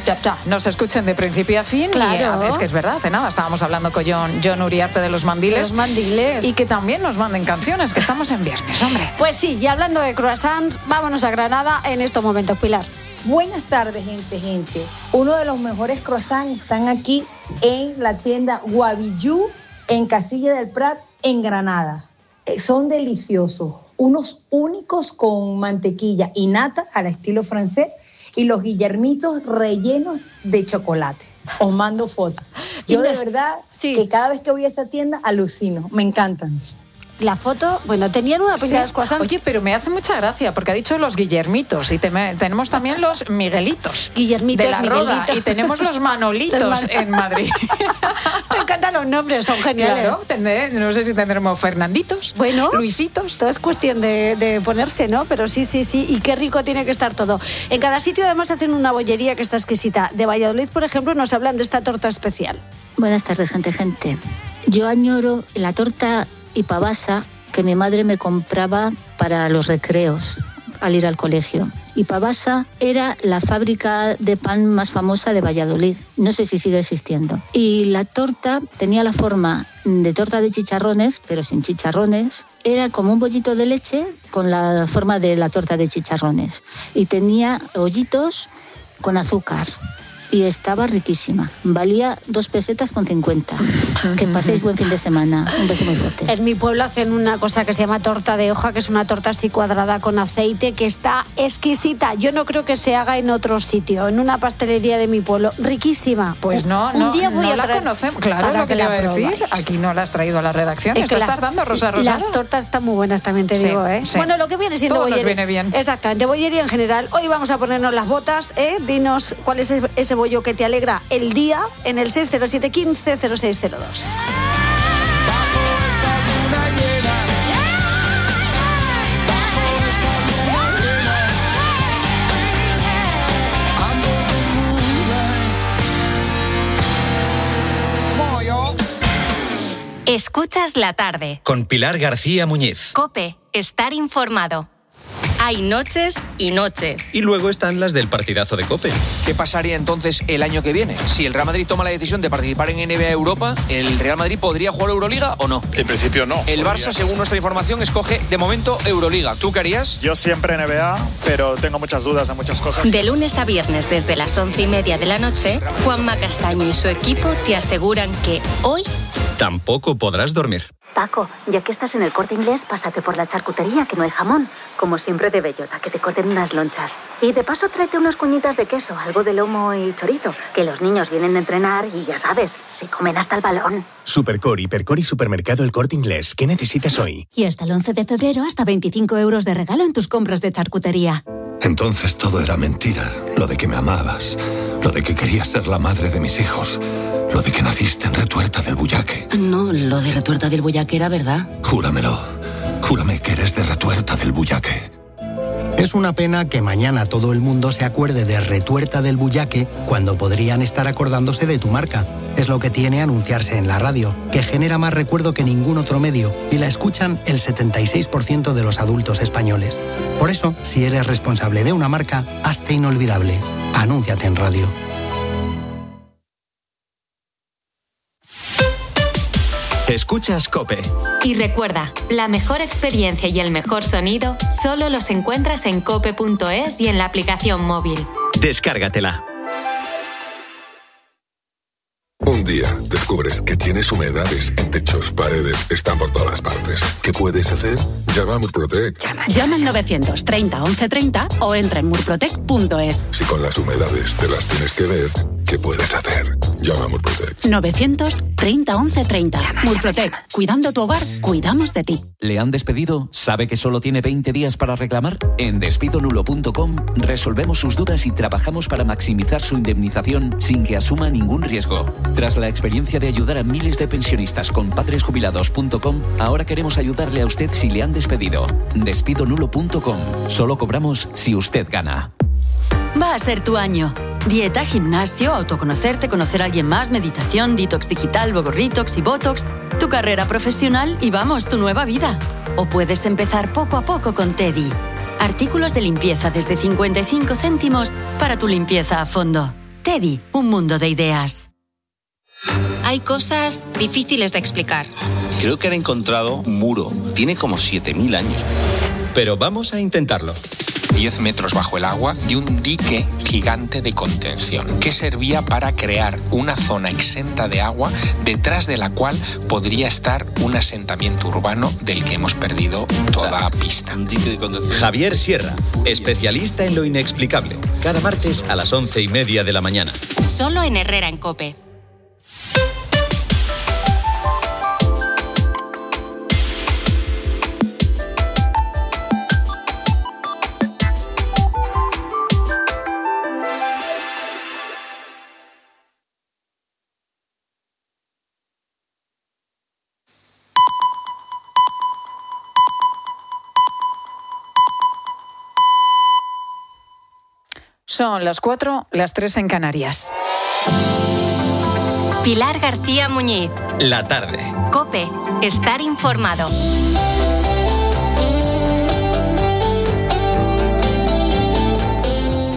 nos escuchen de principio a fin. Claro. Y es que es verdad, hace nada estábamos hablando con John, John Uriarte de los mandiles. De los mandiles. Y que también nos manden canciones, que estamos en viernes, hombre. Pues sí, y hablando de croissants, vámonos a Granada en estos momentos, Pilar. Buenas tardes, gente, gente. Uno de los mejores croissants están aquí en la tienda Guavillú, en Casilla del Prat, en Granada. Eh, son deliciosos. Unos únicos con mantequilla y nata al estilo francés y los guillermitos rellenos de chocolate. Os mando fotos. Yo de verdad que cada vez que voy a esa tienda alucino. Me encantan. La foto, bueno, tenían una pinta Sí. de los croissants. Oye, pero me hace mucha gracia porque ha dicho los Guillermitos y te- tenemos también los Miguelitos. Guillermitos, de la Roda, Miguelitos. y tenemos los Manolitos Los Man- en Madrid. Me encantan los nombres, son geniales. Claro, tendré- no sé si tendremos Fernanditos, bueno, Luisitos. Todo es cuestión de, de ponerse, ¿no? Pero sí, sí, sí. Y qué rico tiene que estar todo. En cada sitio además hacen una bollería que está exquisita. De Valladolid, por ejemplo, nos hablan de esta torta especial. Buenas tardes, gente, gente. Yo añoro la torta y pavasa que mi madre me compraba para los recreos al ir al colegio. Y Pavasa era la fábrica de pan más famosa de Valladolid. No sé si sigue existiendo. Y la torta tenía la forma de torta de chicharrones, pero sin chicharrones. Era como un bollito de leche con la forma de la torta de chicharrones. Y tenía hoyitos con azúcar. Y estaba riquísima. Valía dos pesetas con cincuenta. Que paséis buen fin de semana. Un beso muy fuerte. En mi pueblo hacen una cosa que se llama torta de hoja, que es una torta así cuadrada con aceite, que está exquisita. Yo no creo que se haga en otro sitio, en una pastelería de mi pueblo. Riquísima. Pues no, Un no, día voy no a la traer conocemos. Claro, para lo que que te iba la a decir. probáis. Aquí no la has traído a la redacción. Es Esto que estás la- dando, Rosa Rosado. Las tortas están muy buenas, también te Sí, digo, ¿eh? sí. Bueno, lo que viene siendo Todo nos bollería. viene bien. Exactamente, bollería en general. Hoy vamos a ponernos las botas, ¿eh? Dinos cuál es ese bollo que te alegra el día en el seis cero siete uno cinco cero seis cero dos. Escuchas la tarde. Con Pilar García Muñiz. COPE. Estar informado. Hay noches y noches. Y luego están las del partidazo de COPE. ¿Qué pasaría entonces el año que viene? Si el Real Madrid toma la decisión de participar en N B A Europa, ¿el Real Madrid podría jugar Euroliga o no? En principio no. El Barça, según nuestra información, escoge de momento Euroliga. ¿Tú qué harías? Yo siempre N B A, pero tengo muchas dudas de muchas cosas. De lunes a viernes desde las once y media de la noche, Juanma Castaño y su equipo te aseguran que hoy Tampoco podrás dormir. Paco, ya que estás en el Corte Inglés, pásate por la charcutería, que no hay jamón. Como siempre de bellota, que te corten unas lonchas. Y de paso tráete unas cuñitas de queso, algo de lomo y chorizo. Que los niños vienen de entrenar y ya sabes, se comen hasta el balón. Supercore, Hipercore y Supermercado El Corte Inglés. ¿Qué necesitas hoy? Y hasta el once de febrero, hasta veinticinco euros de regalo en tus compras de charcutería. Entonces todo era mentira. Lo de que me amabas, lo de que querías ser la madre de mis hijos, lo de que naciste en Retuerta del Bullaque. No, lo de Retuerta del Bullaque era verdad. Júramelo. Júrame que eres de Retuerta del Bullaque. Es una pena que mañana todo el mundo se acuerde de Retuerta del Bullaque cuando podrían estar acordándose de tu marca. Es lo que tiene anunciarse en la radio, que genera más recuerdo que ningún otro medio y la escuchan el setenta y seis por ciento de los adultos españoles. Por eso, si eres responsable de una marca, hazte inolvidable. Anúnciate en radio. Escuchas COPE. Y recuerda, la mejor experiencia y el mejor sonido solo los encuentras en cope punto es y en la aplicación móvil. Descárgatela. Un día descubres que tienes humedades en techos, paredes, están por todas partes. ¿Qué puedes hacer? Llama a Murprotec. Llama al novecientos treinta once treinta o entra en murprotec punto es. Si con las humedades te las tienes que ver, ¿qué puedes hacer? Llama a Murprotec. novecientos treinta once treinta. Murprotec. Cuidando tu hogar, cuidamos de ti. ¿Le han despedido? ¿Sabe que solo tiene veinte días para reclamar? En despido nulo punto com resolvemos sus dudas y trabajamos para maximizar su indemnización sin que asuma ningún riesgo. Tras la experiencia de ayudar a miles de pensionistas con padres jubilados punto com, ahora queremos ayudarle a usted si le han despedido. despido nulo punto com. Solo cobramos si usted gana. Va a ser tu año. Dieta, gimnasio, autoconocerte, conocer a alguien más, meditación, detox digital, Bogorritox y Botox, tu carrera profesional y vamos, tu nueva vida. O puedes empezar poco a poco con Teddy. Artículos de limpieza desde cincuenta y cinco céntimos para tu limpieza a fondo. Teddy, un mundo de ideas. Hay cosas difíciles de explicar. Creo que han encontrado un muro. Tiene como siete mil años. Pero vamos a intentarlo. diez metros bajo el agua de un dique gigante de contención que servía para crear una zona exenta de agua detrás de la cual podría estar un asentamiento urbano del que hemos perdido toda pista. Javier Sierra, especialista en lo inexplicable. Cada martes a las once y media de la mañana. Solo en Herrera en COPE. Son las cuatro, las tres en Canarias. Pilar García Muñiz. La tarde. COPE. Estar informado.